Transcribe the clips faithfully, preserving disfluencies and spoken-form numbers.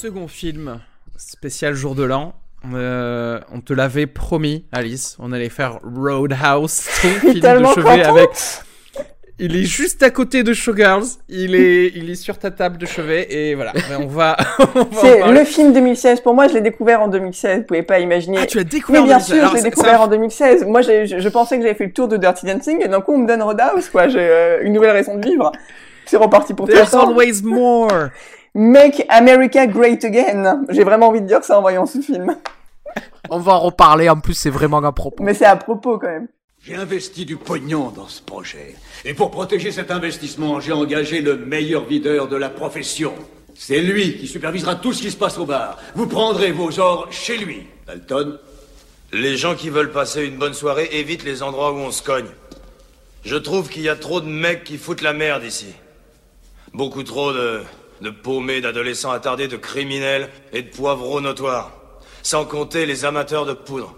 second film spécial jour de l'an. Euh, on te l'avait promis, Alice. On allait faire Roadhouse, ton film de chevet avec. Il est juste à côté de Showgirls. Il est, il est sur ta table de chevet et voilà. On va. on va C'est le film deux mille seize. Pour moi, je l'ai découvert en deux mille seize. Vous pouvez pas imaginer. Ah, tu l'as découvert en deux mille en seize. Mais bien sûr, Alors, je l'ai ça, découvert ça... en deux mille seize. Moi, j'ai, je, je pensais que j'avais fait le tour de Dirty Dancing et d'un coup, on me donne Roadhouse, quoi. J'ai euh, une nouvelle raison de vivre. C'est reparti pour tout There's ça. always more. Make America Great Again. J'ai vraiment envie de dire ça en voyant ce film. On va en reparler. En plus, c'est vraiment à propos. Mais c'est à propos quand même. J'ai investi du pognon dans ce projet. Et pour protéger cet investissement, j'ai engagé le meilleur videur de la profession. C'est lui qui supervisera tout ce qui se passe au bar. Vous prendrez vos ordres chez lui. Dalton? Les gens qui veulent passer une bonne soirée évitent les endroits où on se cogne. Je trouve qu'il y a trop de mecs qui foutent la merde ici. Beaucoup trop de, de paumés, d'adolescents attardés, de criminels et de poivreaux notoires. Sans compter les amateurs de poudre.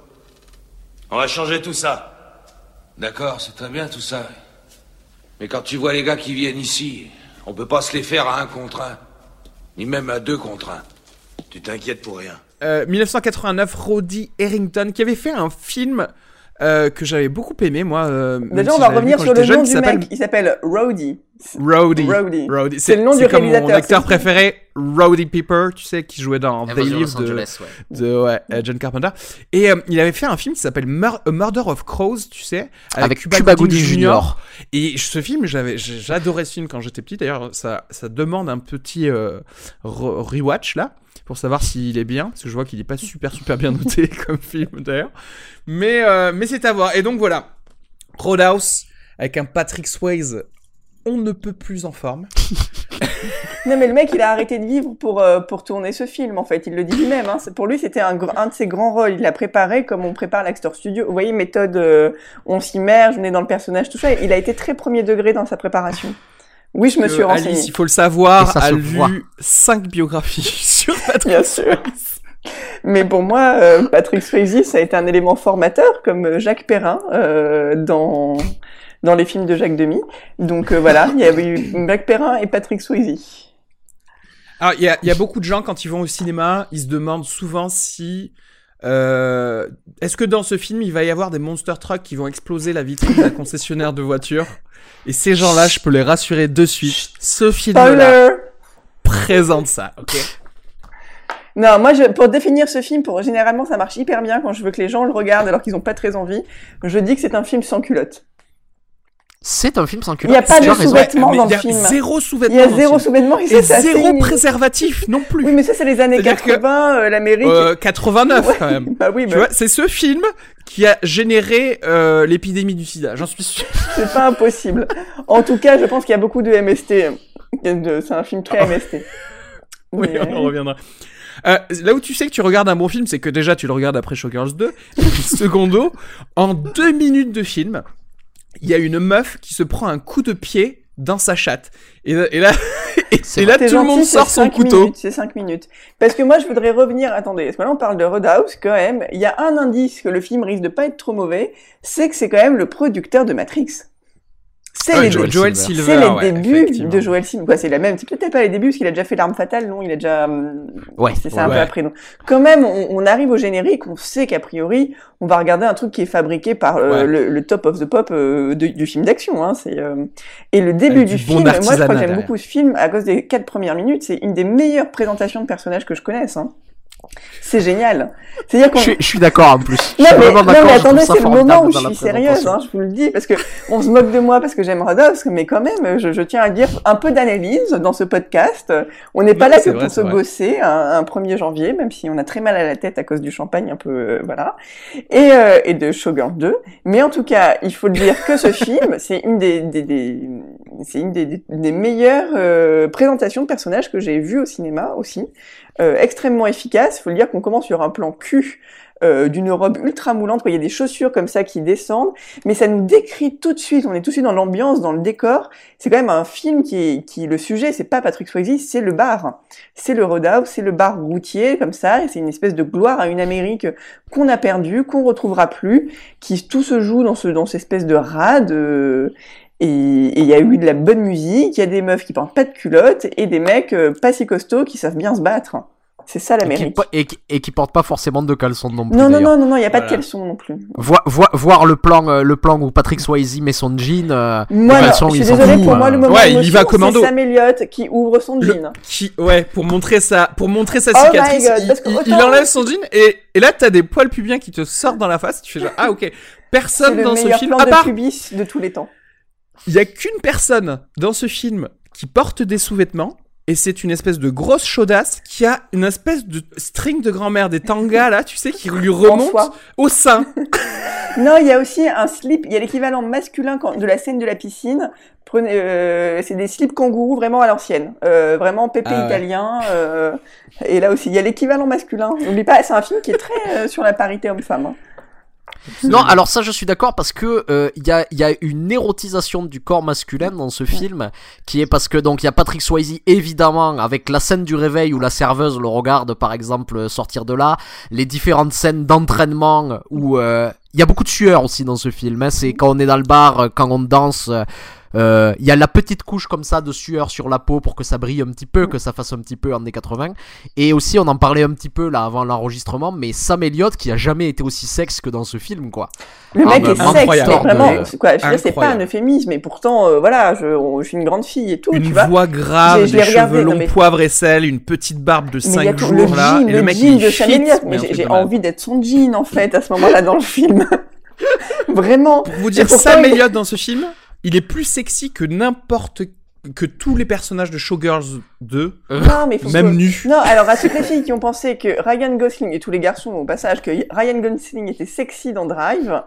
On va changer tout ça. D'accord, c'est très bien tout ça. Mais quand tu vois les gars qui viennent ici, on peut pas se les faire à un contre un. Ni même à deux contre un. Tu t'inquiètes pour rien. Euh, dix-neuf cent quatre-vingt-neuf, Roddy Harrington, qui avait fait un film euh, que j'avais beaucoup aimé, moi. Euh, Déjà, si on va revenir sur le jeune, nom du s'appelle... mec. Il s'appelle Roddy. Roddy. Roddy. Roddy. C'est, c'est le nom c'est du comme réalisateur. mon acteur c'est... préféré, Roddy Piper, tu sais, qui jouait dans They Live de, Angeles, ouais. de ouais, euh, John Carpenter. Et euh, il avait fait un film qui s'appelle Mur- A Murder of Crows, tu sais, avec, avec Cuba, Cuba Gooding Gooding Junior Et ce film, j'avais, j'adorais ce film quand j'étais petit. D'ailleurs, ça, ça demande un petit euh, re- rewatch là, pour savoir s'il est bien, parce que je vois qu'il est pas super super bien noté comme film d'ailleurs. Mais euh, mais c'est à voir. Et donc voilà, Roadhouse avec un Patrick Swayze. On ne peut plus en forme. Non, mais le mec, il a arrêté de vivre pour, euh, pour tourner ce film, en fait. Il le dit lui-même. Hein. C'est, pour lui, c'était un, un de ses grands rôles. Il l'a préparé comme on prépare l'Actor Studio. Vous voyez, méthode, euh, on s'immerge, on est dans le personnage, tout ça. Il a été très premier degré dans sa préparation. Oui, je me suis renseignée. Alice, il faut le savoir, a lu voit. cinq biographies sur Patrick Bien sûr. Mais pour moi, euh, Patrick Swayze, ça a été un élément formateur, comme Jacques Perrin, euh, dans... dans les films de Jacques Demy. Donc euh, voilà, il y avait eu Jacques Perrin et Patrick Swayze. Alors, il y a, y a beaucoup de gens, quand ils vont au cinéma, ils se demandent souvent si... Euh, est-ce que dans ce film, il va y avoir des monster trucks qui vont exploser la vitrine d'un concessionnaire de voitures? Et ces gens-là, je peux les rassurer de suite. Ce film-là présente ça, ok? Non, moi, je, pour définir ce film, pour généralement, ça marche hyper bien quand je veux que les gens le regardent alors qu'ils n'ont pas très envie. Je dis que c'est un film sans culotte. C'est un film sans Il culotte. n'y a pas de sous-vêtements Ouais, dans il le y a film. zéro sous-vêtements. Il y a dans le zéro film. sous-vêtements. Et, Et ça, c'est zéro assez... préservatif non plus. Oui, mais ça, c'est les années C'est-à-dire quatre-vingts, euh, l'Amérique. Euh, quatre-vingt-neuf, Ouais. quand même. Bah oui, Tu bah, vois, c'est ce film qui a généré euh, l'épidémie du sida, j'en suis sûr. c'est pas impossible. En tout cas, je pense qu'il y a beaucoup de M S T. De- C'est un film très M S T. Oui, Mais, on en reviendra. Euh, là où tu sais que tu regardes un bon film, c'est que déjà tu le regardes après Showgirls deux, et puis secondo, en deux minutes de film, il y a une meuf qui se prend un coup de pied dans sa chatte. Et, là- et là, et, et là T'es tout le monde gentil, c'est sort son cinq couteau. minutes, c'est cinq minutes. Parce que moi, je voudrais revenir, attendez, parce que là, on parle de Roadhouse, quand même. Il y a un indice que le film risque de pas être trop mauvais, c'est que c'est quand même le producteur de Matrix. C'est Ouais, les, Joel, débuts. Joel Silver. Silver. C'est les ouais, débuts effectivement. de Joel Silver. Quoi, c'est la même. C'est peut-être pas les débuts, parce qu'il a déjà fait L'Arme Fatale, non? Il a déjà, hum, Ouais. c'est ça un Ouais. peu après. Donc, quand même, on, on arrive au générique, on sait qu'a priori, on va regarder un truc qui est fabriqué par euh, Ouais. le, le top of the pop euh, de- du film d'action. Hein, c'est euh... et le début Avec du du bon film. Moi, je crois artisanat que j'aime derrière. beaucoup ce film à cause des quatre premières minutes. C'est une des meilleures présentations de personnages que je connaisse. Hein. C'est génial. C'est-à-dire qu'on Je suis, je suis d'accord en plus. Je non suis mais, vraiment non, d'accord. mais je trouve attendez, ça c'est le moment formidable où dans je la suis sérieuse, présentation. hein, je vous le dis, parce que on se moque de moi parce que j'aime Rodolphe, mais quand même, je, je tiens à dire un peu d'analyse dans ce podcast. On n'est pas Non, là c'est que vrai, pour c'est se vrai. bosser un, un premier janvier, même si on a très mal à la tête à cause du champagne, un peu, euh, voilà, et, euh, et de Showgirls deux. Mais en tout cas, il faut le dire que ce film, c'est une des, des, des c'est une des, des, des meilleures euh, présentations de personnages que j'ai vues au cinéma aussi. Euh, extrêmement efficace. Il faut le dire qu'on commence sur un plan cul euh, d'une robe ultra moulante, quoi. Il y a des chaussures comme ça qui descendent, mais ça nous décrit tout de suite, on est tout de suite dans l'ambiance, dans le décor. C'est quand même un film qui est, qui, le sujet, c'est pas Patrick Swayze, c'est le bar. C'est le Roadhouse, c'est le bar routier, comme ça, et c'est une espèce de gloire à une Amérique qu'on a perdue, qu'on retrouvera plus, qui tout se joue dans ce, dans cette espèce de rade, euh, et il y a eu de la bonne musique, il y a des meufs qui portent pas de culottes, et des mecs euh, pas si costauds qui savent bien se battre. C'est ça Et qui, l'Amérique. po- et, qui, et qui porte pas forcément de caleçon non plus. Non, non, d'ailleurs. non, non, non, il n'y a pas Voilà. de caleçon non plus. Voir, voir, voir le plan, euh, le plan où Patrick Swayze met son jean. Euh, Moi, le non, caleçon, je il suis s'en désolée, fout, pour euh. moi, le moment Ouais, il y émotion, va commando. c'est Sam Elliott qui ouvre son Le- jean. Qui, ouais, pour montrer sa, pour montrer sa Oh my cicatrice, God, il, parce que il- autant- il enlève son jean et, et là t'as des poils pubiens qui te sortent dans la face. Tu fais genre ah ok. C'est Personne le dans ce meilleur film, plan à de part, pubis de tous les temps. il y a qu'une personne dans ce film qui porte des sous-vêtements. Et c'est une espèce de grosse chaudasse qui a une espèce de string de grand-mère, des tangas là, tu sais, qui lui remonte soie. au sein. Non, il y a aussi un slip, il y a l'équivalent masculin quand- de la scène de la piscine. Prenez, euh, c'est des slips kangourous vraiment à l'ancienne, euh, vraiment pépé Ah ouais. italien. Euh, et là aussi, il y a l'équivalent masculin. N'oublie pas, c'est un film qui est très euh, sur la parité homme-femme. hein. Non, alors ça, je suis d'accord parce que euh, il y a il y a une érotisation du corps masculin dans ce film qui est parce que donc il y a Patrick Swayze évidemment avec la scène du réveil où la serveuse le regarde par exemple sortir de là, les différentes scènes d'entraînement où euh, il y a beaucoup de sueur aussi dans ce film. Hein, c'est quand on est dans le bar, euh, quand on danse. Euh, Euh, il y a la petite couche comme ça de sueur sur la peau pour que ça brille un petit peu, que ça fasse un petit peu années quatre-vingts. Et aussi, on en parlait un petit peu là avant l'enregistrement, mais Sam Elliott qui a jamais été aussi sexe que dans ce film, quoi. Le Ah, mec bah, est sexe, incroyable. mais vraiment, De- c'est quoi, je veux dire, c'est pas un incroyable. euphémisme, et pourtant, euh, voilà, je, on- je suis une grande fille et tout, Une tu vois. voix grave, J'ai- je des l'ai cheveux regardé, non, longs, mais- poivre et sel, une petite barbe de Mais il y a cinq tout, jours le là, jean, et le le mec jean il de Sam fit, Elliott, mais mais un j'ai truc j'ai de malade. envie d'être son jean, en fait, à ce moment-là dans le film. Vraiment. Pour vous dire, Et pourtant, Sam il- Elliott dans ce film, il est plus sexy que n'importe que tous les personnages de Showgirls deux, Non, mais il faut même que- nus. Non, alors à toutes les filles qui ont pensé que Ryan Gosling et tous les garçons au passage que Ryan Gosling était sexy dans Drive,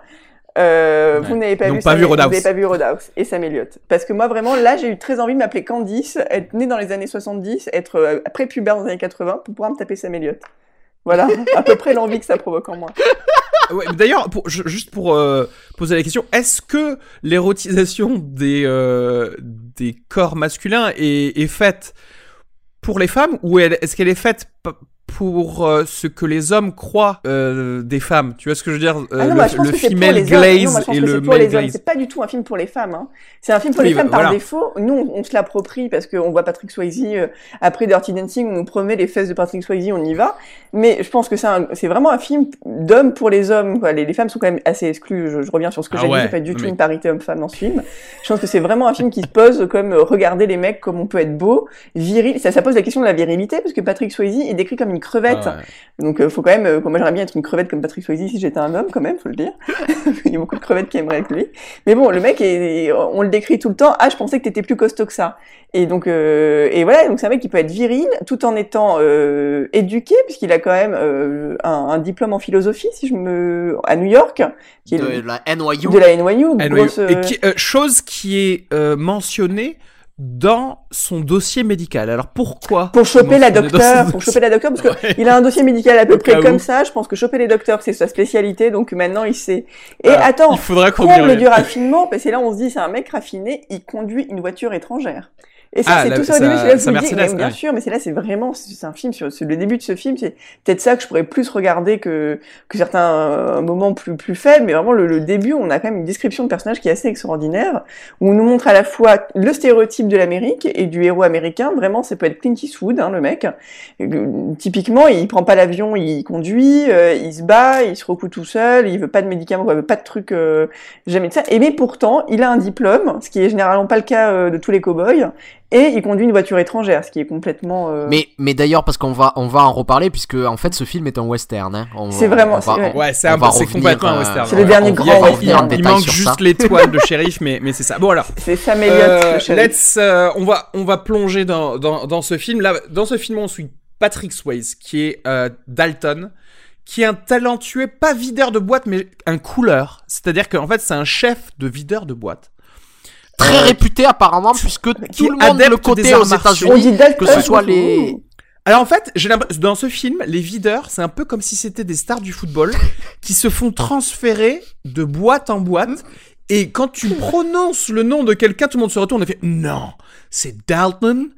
euh, Ouais. vous n'avez pas Ils vu n'ont pas Sam- vu vous Roadhouse. n'avez pas vu Roadhouse et Sam Elliott. Parce que moi vraiment là j'ai eu très envie de m'appeler Candice, être née dans les années soixante-dix, être euh, pré-pubère dans les années quatre-vingts pour pouvoir me taper Sam Elliott. Voilà, à peu près l'envie que ça provoque en moi. Ouais, mais d'ailleurs, pour, je- juste pour euh, poser la question, est-ce que l'érotisation des, euh, des corps masculins est, est faite pour les femmes ou elle- est-ce qu'elle est faite p- pour euh, ce que les hommes croient euh, des femmes? Tu vois ce que je veux dire? Euh, Ah non, le moi, je pense le que c'est pour female les hommes. glaze Non, moi, je pense et que le c'est pour male les hommes. glaze. C'est pas du tout un film pour les femmes. Hein. C'est un film pour Oui, les femmes bah, par voilà. défaut. Nous, on, on se l'approprie parce qu'on voit Patrick Swayze euh, après Dirty Dancing, on nous promet les fesses de Patrick Swayze, on y va. Mais je pense que c'est un- c'est vraiment un film d'hommes pour les hommes. Quoi. Les, les femmes sont quand même assez exclues. Je, je reviens sur ce que Ah j'ai ouais, dit. C'est pas du tout mais- une parité homme-femme dans ce film. Je pense que c'est vraiment un film qui se pose comme euh, regarder les mecs comme on peut être beau, viril. Ça, ça pose la question de la virilité parce que Patrick Swayze est décrit comme une crevette. Ah ouais. Donc euh, faut quand même, euh, moi j'aimerais bien être une crevette comme Patrick Swayze si j'étais un homme quand même, faut le dire. Il y a beaucoup de crevettes qui aimeraient être lui. Mais bon, le mec, est, on le décrit tout le temps. Ah, je pensais que t'étais plus costaud que ça. Et donc, euh, et voilà, donc c'est un mec qui peut être viril tout en étant euh, éduqué puisqu'il a quand même euh, un, un diplôme en philosophie, si je me, à New York, qui est De le- la N Y U. de la N Y U. And grosse, we- et euh, qui- euh, chose qui est euh, mentionnée dans son dossier médical. Alors pourquoi Pour choper la mentionné dans docteur, son pour dossier choper la docteur, parce que Ouais. il a un dossier médical à peu Au près cas comme où. ça. Je pense que choper les docteurs, c'est sa spécialité, donc maintenant il sait. Et Voilà. attends, Il faudra qu'on y comble revienne. du raffinement, parce que là on se dit c'est un mec raffiné, il conduit une voiture étrangère. Et ça, Ah, c'est la- tout ça au sa- début, c'est là que je sa me dis, Mercedes, mais bien ouais. sûr, mais c'est là, c'est vraiment, c'est c'est un film sur, c'est le début de ce film, c'est peut-être ça que je pourrais plus regarder que, que certains euh, moments plus, plus faibles, mais vraiment le, le début, on a quand même une description de personnage qui est assez extraordinaire, où on nous montre à la fois le stéréotype de l'Amérique et du héros américain, vraiment, ça peut être Clint Eastwood, hein, le mec. Euh, Typiquement, il prend pas l'avion, il conduit, euh, il se bat, il se recoue tout seul, il veut pas de médicaments, il veut pas de trucs, euh, jamais de ça. Et mais pourtant, il a un diplôme, ce qui est généralement pas le cas euh, de tous les cow-boys, et il conduit une voiture étrangère, ce qui est complètement. Euh... Mais, mais d'ailleurs, parce qu'on va, on va en reparler, puisque en fait, ce film est un western. Hein. On- C'est on- vraiment- on va- c'est- ouais. Ouais, c'est on un va peu- c'est revenir, complètement un euh, western. C'est le ouais. dernier On- grand il y a- western. Il, manque- en il détail manque sur juste ça. l'étoile de shérif, mais, mais c'est ça. Bon alors, C'est Sam Elliott, euh, le shérif. let's, euh, on va, on va plonger dans, dans, dans ce film. Là, dans ce film, on suit Patrick Swayze, qui est euh, Dalton, qui est un talentueux, pas videur de boîte, mais un couleur. C'est-à-dire qu'en fait, c'est un chef de videur de boîte. Très Euh, réputé apparemment, puisque qui tout le est monde le adepte des cotait arts aux martiaux. On États-Unis. dit Dalton. que ce soit les- Alors en fait, j'ai l'impression dans ce film, les videurs, c'est un peu comme si c'était des stars du football qui se font transférer de boîte en boîte. Et quand tu prononces le nom de quelqu'un, tout le monde se retourne et fait non, c'est Dalton.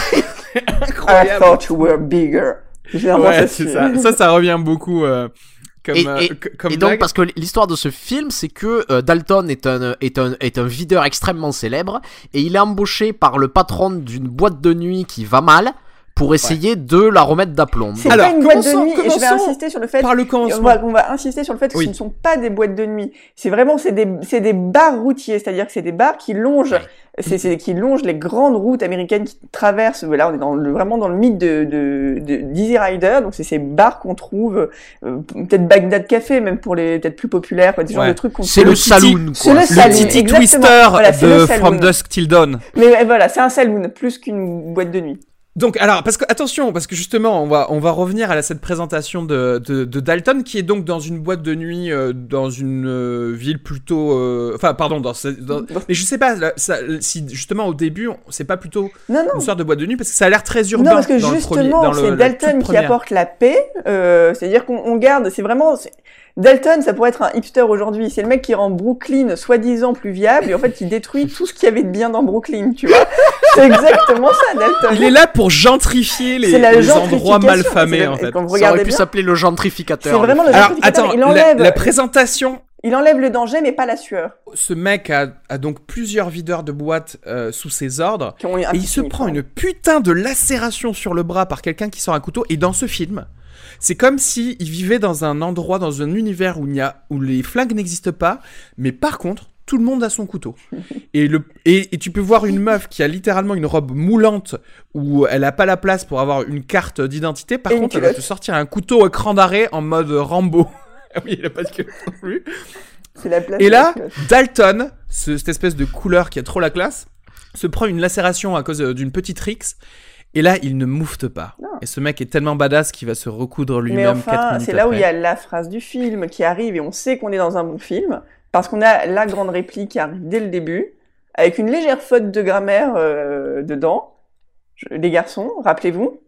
I Incroyable. thought you were bigger. Généralement, Ouais, ça c'est suit. ça. Ça, ça revient beaucoup euh, comme Et, euh, et- c- comme et donc blague. parce que l'histoire de ce film, c'est que euh, Dalton est un est un est un videur extrêmement célèbre et il est embauché par le patron d'une boîte de nuit qui va mal pour essayer ouais. de la remettre d'aplomb. C'est Alors, pas une boîte de nuit et je vais insister sur le fait par le commencement. On va, on va insister sur le fait que oui. ce ne sont pas des boîtes de nuit. C'est vraiment c'est des c'est des bars routiers, c'est-à-dire que c'est des bars qui longent ouais. c'est, c'est qui longent les grandes routes américaines qui traversent. Là, on est dans le, vraiment dans le mythe de de, de d'Easy Rider. Donc c'est ces bars qu'on trouve euh, peut-être Bagdad Café même pour les peut-être plus populaires, quoi, des ouais. genres de trucs qu'on c'est trouve. Le saloon, c'est le saloon. Le Titi Twister voilà, de From Dusk Till Dawn. Mais voilà, c'est un saloon plus qu'une boîte de nuit. Donc, alors, parce que, attention, parce que justement, on va, on va revenir à cette présentation de, de, de Dalton, qui est donc dans une boîte de nuit, euh, dans une euh, ville plutôt, euh, enfin, pardon, dans, dans mais je sais pas, là, ça, si justement au début, on, c'est pas plutôt non, non. une sorte de boîte de nuit, parce que ça a l'air très urbain. Non, parce que dans justement, le premier, dans c'est le, Dalton qui apporte la paix, euh, c'est-à-dire qu'on on garde, c'est vraiment, c'est... Dalton, ça pourrait être un hipster aujourd'hui. C'est le mec qui rend Brooklyn soi-disant plus viable et en fait qui détruit tout ce qu'il y avait de bien dans Brooklyn, tu vois. C'est exactement ça, Dalton. Il est là pour gentrifier les, les endroits malfamés, en fait. Ça aurait pu bien. s'appeler le gentrificateur. C'est vraiment le Alors, gentrificateur. attends, il enlève... la, la présentation... Il enlève le danger, mais pas la sueur. Ce mec a, a donc plusieurs videurs de boîtes euh, sous ses ordres. Et il se prend une putain de lacération sur le bras par quelqu'un qui sort un couteau. Et dans ce film... C'est comme si il vivait dans un endroit, dans un univers où il y a, où les flingues n'existent pas, mais par contre, tout le monde a son couteau. Et le, et, et tu peux voir une meuf qui a littéralement une robe moulante où elle a pas la place pour avoir une carte d'identité. Par et contre, elle va te sortir un couteau à cran d'arrêt en mode Rambo. Ah oui, il a pas de culotte non plus. C'est la place. Et là, Dalton, ce, cette espèce de couleur qui a trop la classe, se prend une lacération à cause d'une petite rixe. Et là, il ne moufte pas. Non. Et ce mec est tellement badass qu'il va se recoudre lui-même. Mais enfin, quatre minutes c'est là après. où il y a la phrase du film qui arrive et on sait qu'on est dans un bon film parce qu'on a la grande réplique qui arrive dès le début avec une légère faute de grammaire euh, dedans. Je, les garçons, rappelez-vous.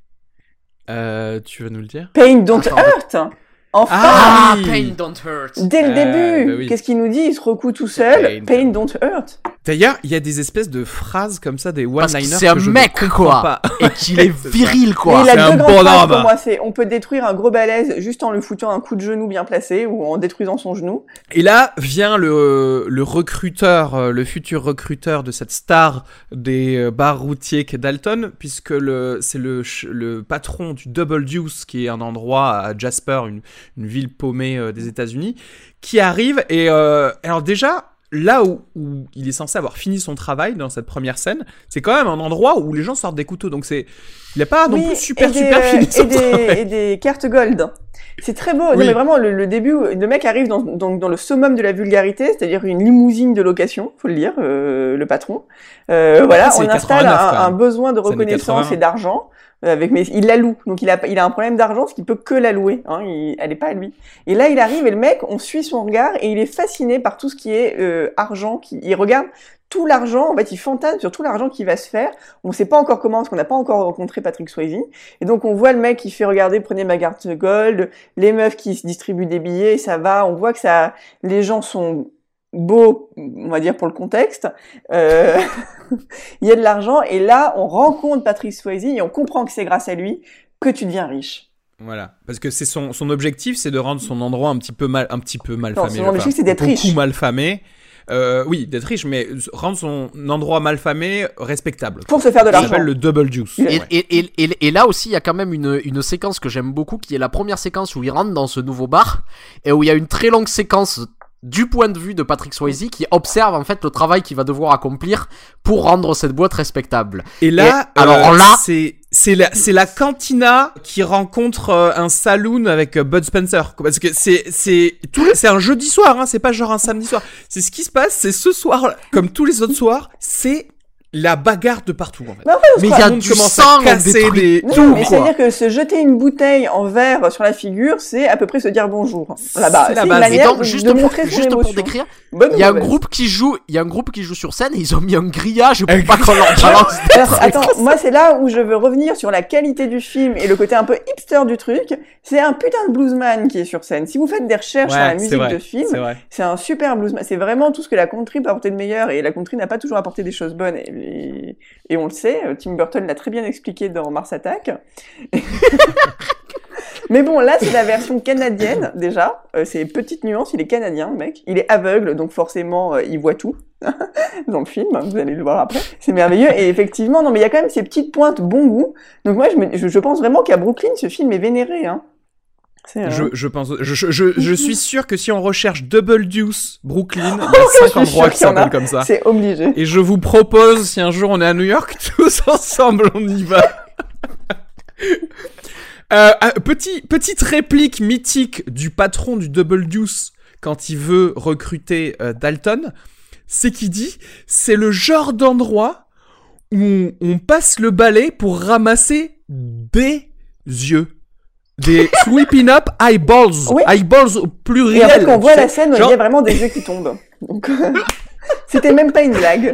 Euh, tu veux nous le dire? Pain don't Attends. hurt. Enfin, ah, pain don't hurt. Dès le début, euh, bah oui. Qu'est-ce qu'il nous dit? Il se recoue tout seul. Pain, pain don't hurt. D'ailleurs, il y a des espèces de phrases comme ça, des one-liners. C'est un que je mec, quoi. Pas. Et qu'il est viril, quoi. Il a c'est deux un grandes bon phrases homme. pour moi. C'est, on peut détruire un gros balèze juste en lui foutant un coup de genou bien placé ou en détruisant son genou. Et là vient le, le recruteur, le futur recruteur de cette star des bars routiers qu'est Dalton, puisque le, c'est le, le patron du Double Deuce, qui est un endroit à Jasper, une, une ville paumée des États-Unis, qui arrive. Et euh, alors déjà, là où, où il est censé avoir fini son travail dans cette première scène, c'est quand même un endroit où les gens sortent des couteaux. Donc c'est, il a pas oui, non plus super des, super fini son et des, travail. Et des cartes gold. C'est très beau. Oui. Non, mais vraiment, le, le début, le mec arrive dans, dans, dans le summum de la vulgarité, c'est-à-dire une limousine de location, faut le dire, euh, le patron. Euh, voilà, on installe un, un besoin de reconnaissance et d'argent. Avec, mais il la loue, donc il a, il a un problème d'argent, ce qui peut que la louer, hein, il, elle est pas à lui. Et là, il arrive et le mec, on suit son regard et il est fasciné par tout ce qui est euh, argent, qui, il regarde tout l'argent, en fait, il fantasme sur tout l'argent qui va se faire. On sait pas encore comment, parce qu'on n'a pas encore rencontré Patrick Swayze. Et donc, on voit le mec qui fait regarder, prenez ma carte gold, les meufs qui se distribuent des billets, ça va, on voit que ça, les gens sont beau, on va dire pour le contexte, euh, il y a de l'argent et là on rencontre Patrick Swayze et on comprend que c'est grâce à lui que tu deviens riche. Voilà, parce que c'est son son objectif, c'est de rendre son endroit un petit peu mal un petit peu mal famé. Son objectif enfin, c'est d'être riche. Beaucoup mal famé. Euh, oui, d'être riche, mais rendre son endroit mal famé respectable. Pour se faire de l'argent. Ça s'appelle le double juice. Et, ouais. et, et, et, et là aussi, il y a quand même une, une séquence que j'aime beaucoup, qui est la première séquence où il rentre dans ce nouveau bar et où il y a une très longue séquence du point de vue de Patrick Swayze qui observe en fait le travail qu'il va devoir accomplir pour rendre cette boîte respectable. Et là, et, alors euh, là, c'est c'est la c'est la cantina qui rencontre euh, un saloon avec euh, Bud Spencer, parce que c'est c'est tout c'est un jeudi soir, hein, c'est pas genre un samedi soir. C'est ce qui se passe, c'est ce soir, comme tous les autres soirs, c'est la bagarre de partout en fait. Mais, en fait, mais il y a du sang, à casser des non, tout. Mais c'est-à-dire que se jeter une bouteille en verre sur la figure, c'est à peu près se dire bonjour. Là-bas, c'est, c'est la base. Une manière donc, juste de pour, montrer son juste émotion. Pour décrire, Bonne il y a un mauvaise. groupe qui joue, il y a un groupe qui joue sur scène et ils ont mis un grillage pour pas qu'on leur balance. Alors, attends, moi c'est là où je veux revenir sur la qualité du film et le côté un peu hipster du truc. C'est un putain de bluesman qui est sur scène. Si vous faites des recherches ouais, sur la musique vrai, de film, c'est, c'est un super bluesman. C'est vraiment tout ce que la country peut apporter de meilleur et la country n'a pas toujours apporté des choses bonnes. Et et, et on le sait, Tim Burton l'a très bien expliqué dans Mars Attack. Mais bon, là, c'est la version canadienne, déjà. Euh, c'est petite nuance, il est canadien, le mec. Il est aveugle, donc forcément, euh, il voit tout dans le film. Vous allez le voir après. C'est merveilleux. Et effectivement, non, mais il y a quand même ces petites pointes bon goût. Donc moi, je, me, je, je pense vraiment qu'à Brooklyn, ce film est vénéré. Hein. C'est, euh... je, je pense, je, je, je, je suis sûr que si on recherche Double Deuce Brooklyn, il y a cinq endroits qui s'appellent comme ça. C'est obligé. Et je vous propose, si un jour on est à New York, tous ensemble, on y va. Euh, petit, petite réplique mythique du patron du Double Deuce quand il veut recruter euh, Dalton, c'est qu'il dit « C'est le genre d'endroit où on, on passe le balai pour ramasser des yeux. » Des sweeping up eyeballs. Oui. Eyeballs au pluriel. Et en fait, on voit la scène où genre... il y a vraiment des yeux qui tombent. Donc, c'était même pas une blague.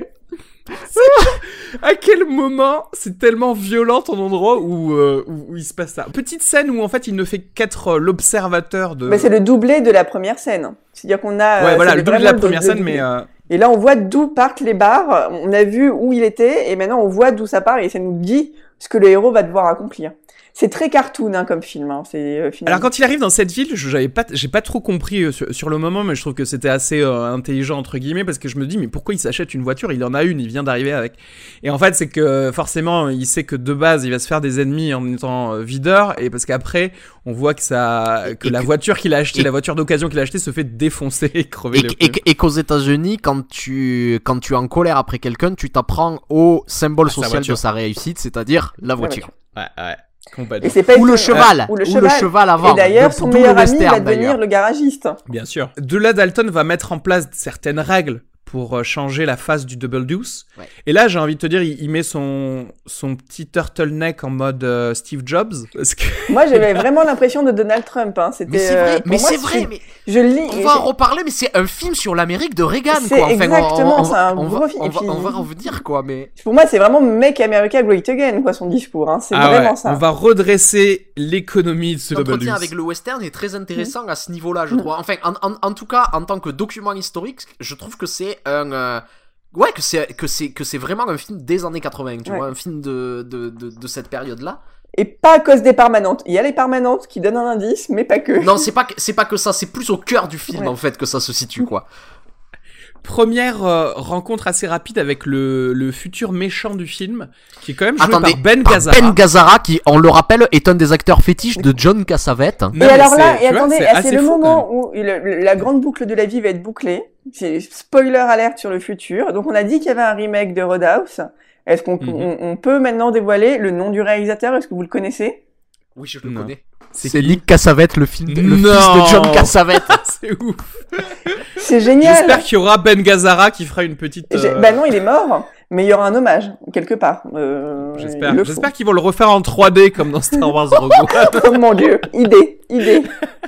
À quel moment c'est tellement violent ton endroit où, euh, où, où il se passe ça. Petite scène où en fait il ne fait qu'être l'observateur de... Mais c'est le doublé de la première scène. C'est-à-dire qu'on a... Ouais, euh, voilà, le doublé de la première de, scène, de, mais... Euh... Et là on voit d'où partent les barres, on a vu où il était, et maintenant on voit d'où ça part, et ça nous dit ce que le héros va devoir accomplir. C'est très cartoon hein, comme film. Hein. C'est, euh, Alors quand il arrive dans cette ville, je, j'avais pas, j'ai pas trop compris euh, sur, sur le moment, mais je trouve que c'était assez euh, intelligent entre guillemets parce que je me dis mais pourquoi il s'achète une voiture ? Il en a une, il vient d'arriver avec. Et en fait c'est que forcément il sait que de base il va se faire des ennemis en étant euh, videur et parce qu'après on voit que ça, que et la que, voiture qu'il a achetée, la voiture d'occasion qu'il a achetée se fait défoncer et crever. Et, le et, et qu'aux États-Unis quand tu quand tu es en colère après quelqu'un, tu t'apprends au symbole ah, social de sa réussite, c'est-à-dire la voiture. Ouais ouais. Et c'est pas ou, le cheval, euh, ou le cheval, ou le cheval avant. Et d'ailleurs, son meilleur ami va devenir le garagiste. Bien sûr. De là, Dalton va mettre en place certaines règles pour changer la face du Double Deuce. Ouais. Et là, j'ai envie de te dire, il, il met son, son petit turtleneck en mode euh, Steve Jobs. Parce que... Moi, j'avais vraiment l'impression de Donald Trump. Hein. C'était, mais c'est vrai, euh, mais moi, c'est vrai. Mais... Je lis. On va en reparler, mais c'est un film sur l'Amérique de Reagan. C'est quoi. Enfin, exactement, on, on, c'est un on gros va, film. On va, on va en venir, quoi. Mais pour moi, c'est vraiment Make America Great Again, quoi, son discours. Hein. C'est ah vraiment ouais. ça. On va redresser l'économie de ce Double Deuce. L'entretien avec le western est très intéressant mmh. à ce niveau-là, je trouve. Enfin, en, en, en tout cas, en tant que document historique, je trouve que c'est un. Euh, Ouais, que c'est, que c'est, que c'est vraiment un film des années quatre-vingts, tu ouais. vois, un film de, de, de, de cette période-là. Et pas à cause des permanentes. Il y a les permanentes qui donnent un indice, mais pas que. Non, c'est pas que, c'est pas que ça, c'est plus au cœur du film, ouais. en fait, que ça se situe, quoi. Première euh, rencontre assez rapide avec le, le futur méchant du film, qui est quand même joué Attendez, par Ben par Gazzara. Ben Gazzara, qui, on le rappelle, est un des acteurs fétiches de John Cassavetes. Et non, alors là, et attendez, vois, c'est, c'est le fou, moment où le, la grande boucle de la vie va être bouclée. C'est spoiler alerte sur le futur. Donc on a dit qu'il y avait un remake de Roadhouse. Est-ce qu'on mm-hmm. on, on peut maintenant dévoiler le nom du réalisateur ? Est-ce que vous le connaissez ? Oui, je le non. connais. C'est, c'est Nick Cassavetes, le, film de, le fils de John Cassavetes. C'est ouf. C'est génial. J'espère qu'il y aura Ben Gazzara qui fera une petite... Euh... Bah non, il est mort, mais il y aura un hommage, quelque part. Euh, J'espère. J'espère qu'ils vont le refaire en trois D, comme dans Star Wars Rogue One. Oh mon Dieu, idée, idée.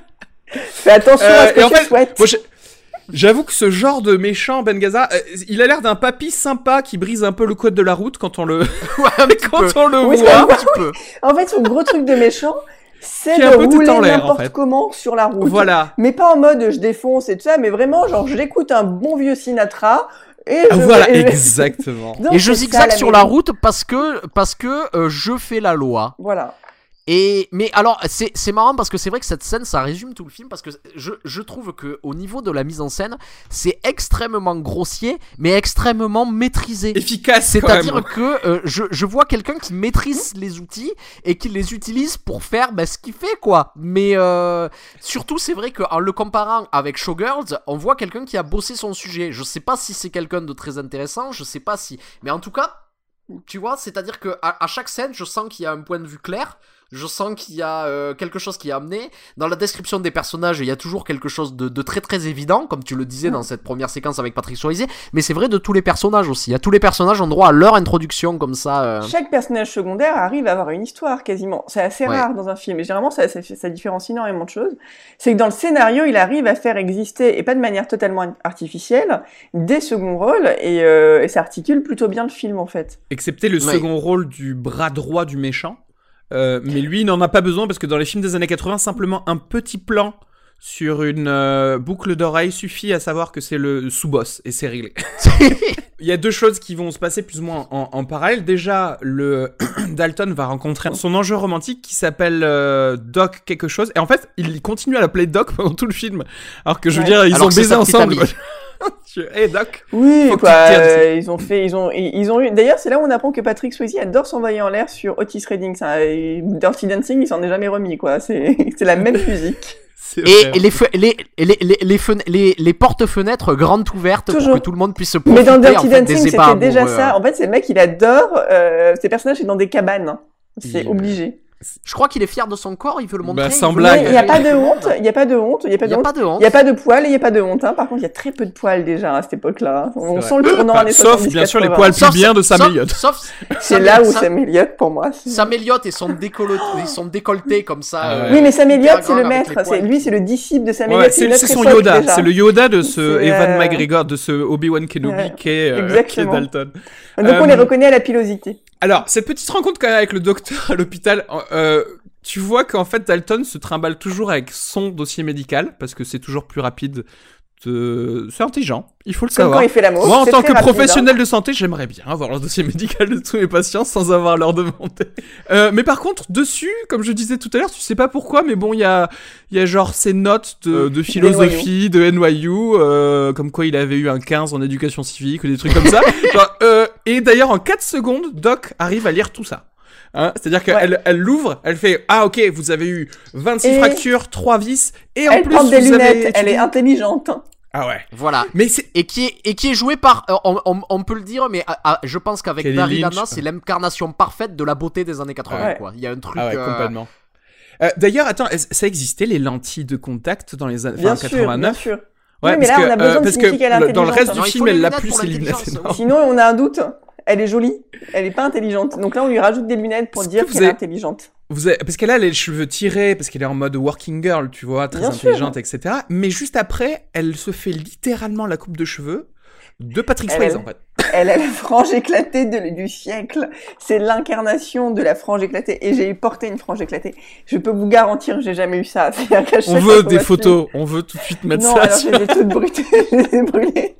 Fais attention euh, à ce que tu fait, souhaites. Moi, j'avoue que ce genre de méchant, Ben Gazzara, euh, il a l'air d'un papy sympa qui brise un peu le code de la route quand on le, ouais, quand peu. on le oui, voit. Un petit peu. En fait, son gros truc de méchant, c'est de rouler n'importe en fait. comment sur la route. Voilà. Mais pas en mode je défonce et tout ça, mais vraiment genre j'écoute un bon vieux Sinatra. Et je voilà, et exactement. Donc, et je zigzague sur la route parce que parce que euh, je fais la loi. Voilà. Et mais alors c'est c'est marrant parce que c'est vrai que cette scène ça résume tout le film parce que je je trouve que au niveau de la mise en scène c'est extrêmement grossier mais extrêmement maîtrisé, efficace. C'est-à-dire quand même. que euh, je je vois quelqu'un qui maîtrise les outils et qui les utilise pour faire bah, ce qu'il fait quoi. Mais euh, surtout c'est vrai qu'en le comparant avec Showgirls, on voit quelqu'un qui a bossé son sujet. Je sais pas si c'est quelqu'un de très intéressant, je sais pas si, mais en tout cas tu vois, c'est-à-dire que à, à chaque scène je sens qu'il y a un point de vue clair. Je sens qu'il y a euh, quelque chose qui est amené. Dans la description des personnages, il y a toujours quelque chose de, de très très évident, comme tu le disais dans cette première séquence avec Patrick Swayze. Mais c'est vrai de tous les personnages aussi. Il y a tous les personnages ont droit à leur introduction comme ça. Euh... Chaque personnage secondaire arrive à avoir une histoire quasiment. C'est assez ouais. rare dans un film. Et généralement, ça, ça, ça différencie énormément de choses. C'est que dans le scénario, il arrive à faire exister, et pas de manière totalement artificielle, des seconds rôles. Et, euh, et ça articule plutôt bien le film en fait. Excepté le ouais. second rôle du bras droit du méchant. Euh, mais lui, il n'en a pas besoin parce que dans les films des années quatre-vingts, simplement un petit plan sur une euh, boucle d'oreille suffit à savoir que c'est le sous-boss et c'est réglé. Il y a deux choses qui vont se passer plus ou moins en, en parallèle. Déjà, le Dalton va rencontrer son ange romantique qui s'appelle euh, Doc quelque chose. Et en fait, il continue à l'appeler Doc pendant tout le film. Alors que je veux Ouais. dire, ils Alors ont que c'est baisé sa petite ensemble. amie. Hé hey, Doc. Oui, Faut que quoi. tu te tiennes, euh, ils ont fait, ils ont, ils ils ont eu. D'ailleurs, c'est là où on apprend que Patrick Swayze adore s'envoyer en l'air sur Otis Redding. Ça, et Dirty Dancing, il s'en est jamais remis, quoi. C'est, c'est la même musique. C'est Et, vrai. et les, fe- les, les, les, les, fen- les, les portes-fenêtres grandes ouvertes Toujours. pour que tout le monde puisse se Mais profiter dans Dirty en fait, Dancing, des ébats c'était déjà amoureux. ça. En fait, c'est le mec, il adore. Euh, ces personnages, c'est dans des cabanes. hein. C'est Il- obligé. Je crois qu'il est fier de son corps, il veut le montrer. Bah, il sans veut- blague. Il n'y a pas de honte. Il n'y a pas de honte. Il n'y a pas Il de n'y a honte. pas de honte. Il n'y a pas de poils et il n'y a pas de honte. Hein. Par contre, il y a très peu de poils déjà à cette époque-là. On C'est sent le tournant Enfin, années sauf, soixante-dix bien sûr, les quatre-vingts. poils Sauf- pubiens de Sam sauf- Elliott. Sauf, C'est Sam- là où Sam- Sam Elliott, pour moi. c'est- Sam Elliott et son, décolleté, son décolleté comme ça. Ah ouais. euh, Oui, mais Sam hyper Elliott, c'est grand le avec maître. les C'est poils. lui, c'est le disciple de Sam Ouais, Elliott. c'est, une c'est autre son époque, Yoda, déjà. c'est le Yoda de ce C'est, Evan euh, McGregor, de ce Obi-Wan Kenobi Ouais, qui, est, euh, qui est exactement. Dalton. Donc on Euh, les reconnaît à la pilosité. Alors, cette petite rencontre quand même avec le docteur à l'hôpital, euh, tu vois qu'en fait Dalton se trimballe toujours avec son dossier médical, parce que c'est toujours plus rapide. De... C'est intelligent, il faut le Comme savoir. quand il fait l'amour. Moi, en c'est tant très que rapide, professionnel de santé, j'aimerais bien avoir le dossier médical de tous mes patients sans avoir à leur demander. Euh, mais par contre, dessus, comme je disais tout à l'heure, tu sais pas pourquoi, mais bon, il y a, il y a genre ces notes de, de philosophie, de N Y U, euh, comme quoi il avait eu un quinze en éducation civique ou des trucs comme ça. Genre, euh, et d'ailleurs, en quatre secondes, Doc arrive à lire tout ça. Hein, c'est-à-dire qu'elle Ouais. elle l'ouvre, elle fait « Ah ok, vous avez eu vingt-six Et- fractures, trois vis, et en Elle plus porte des vous avez lunettes. Elle étudié- est intelligente. Ah ouais. Voilà. Mais c'est... Et qui est, et qui est joué par, euh, on, on, on peut le dire, mais ah, ah, je pense qu'avec Kelly Daryl Lynch, Hannah, c'est l'incarnation parfaite de la beauté des années quatre-vingts, Ouais. quoi. Il y a un truc. Ah ouais, euh, complètement. Euh, d'ailleurs, attends, est-ce- ça existait les lentilles de contact dans les années Bien enfin, sûr, bien quatre-vingt-neuf? sûr. Ouais, Oui, mais parce là, que, on a besoin de parce que signifier qu'elle est le- dans le reste intelligente. du Non, il film, faut les elle l'a lunettes plus pour ses lunettes l'intelligence. énormes. Sinon, on a un doute. Elle est jolie. Elle est pas intelligente. Donc là, on lui rajoute des lunettes pour Est-ce dire que vous qu'elle est avez- intelligente. Vous avez- parce qu'elle a les cheveux tirés, parce qu'elle est en mode working girl, tu vois, très Bien intelligente, sûr. et cetera. Mais juste après, elle se fait littéralement la coupe de cheveux de Patrick Elle, Swayze, elle- en fait. Elle a la frange éclatée de- du siècle. C'est l'incarnation de la frange éclatée. Et j'ai porté une frange éclatée. Je peux vous garantir que j'ai jamais eu ça. C'est-à-dire qu'à chaque On fois veut qu'on des va photos, on veut tout de suite filmer- mettre Non, ça alors sur... je les ai toutes brûlées. Je les ai brûlées.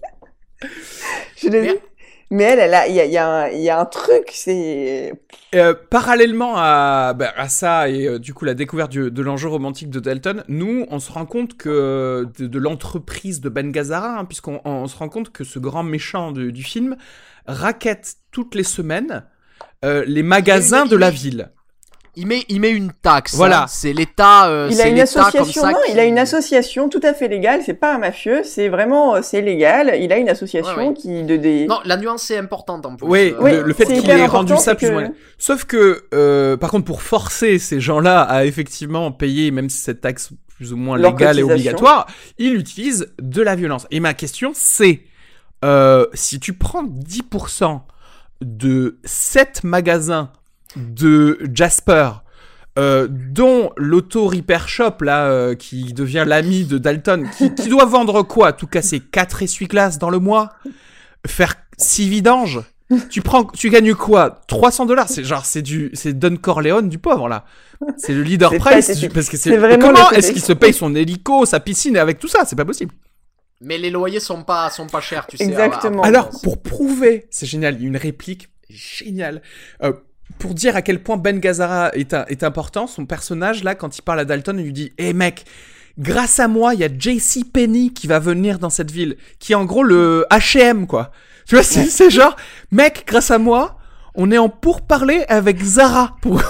Je les ai... Mais- Mais elle, elle a, il y a, il y, a un- il y a un truc, c'est... Euh, parallèlement à, bah, à ça et euh, du coup la découverte du- de l'enjeu romantique de Dalton, nous on se rend compte que de, de l'entreprise de Ben Gazzara, hein, puisqu'on on se rend compte que ce grand méchant du, du film raquette toutes les semaines euh, les magasins Il- de la il- ville. Il met, il met une taxe. Voilà. hein. C'est l'État. euh, Il c'est a une l'État comme association, ça non, qui- il a une association tout à fait légale, c'est pas un mafieux, c'est vraiment, euh, c'est légal, il a une association Ouais, ouais. qui, de des... Non, la nuance est importante en plus. Oui, Euh, Oui, le, le fait c'est qu'il hyper ait important, rendu ça c'est plus que- ou moins. Sauf que, euh, par contre, pour forcer ces gens-là à effectivement payer, même si cette taxe plus ou moins Leur légale et cotisation. obligatoire, il utilise de la violence. Et ma question, c'est euh, si tu prends dix pour cent de sept magasins de Jasper, euh, dont l'auto repair shop là euh, qui devient l'ami de Dalton, qui, qui doit vendre quoi? Tout casser quatre essuie-glaces dans le mois, faire six vidanges. Tu prends, tu gagnes quoi? trois cents dollars. C'est genre, c'est du, c'est Don Corleone du pauvre là. C'est le leader C'est price pas- c'est- du- parce que c'est. c'est vraiment Comment le côté est-ce qu'il se paye son hélico, sa piscine et avec tout ça? C'est pas possible. Mais les loyers sont pas, sont pas chers, tu sais. Exactement. à- à- Alors, pour prouver, c'est génial, il y a une réplique géniale. Euh, pour dire à quel point Ben Gazzara est, un- est important, son personnage, là, quand il parle à Dalton, il lui dit « Hé mec, grâce à moi, il y a J C Penney qui va venir dans cette ville, qui est en gros le H et M, quoi. » Tu vois, c'est, c'est genre « Mec, grâce à moi, on est en pourparlers avec Zara. » Pour...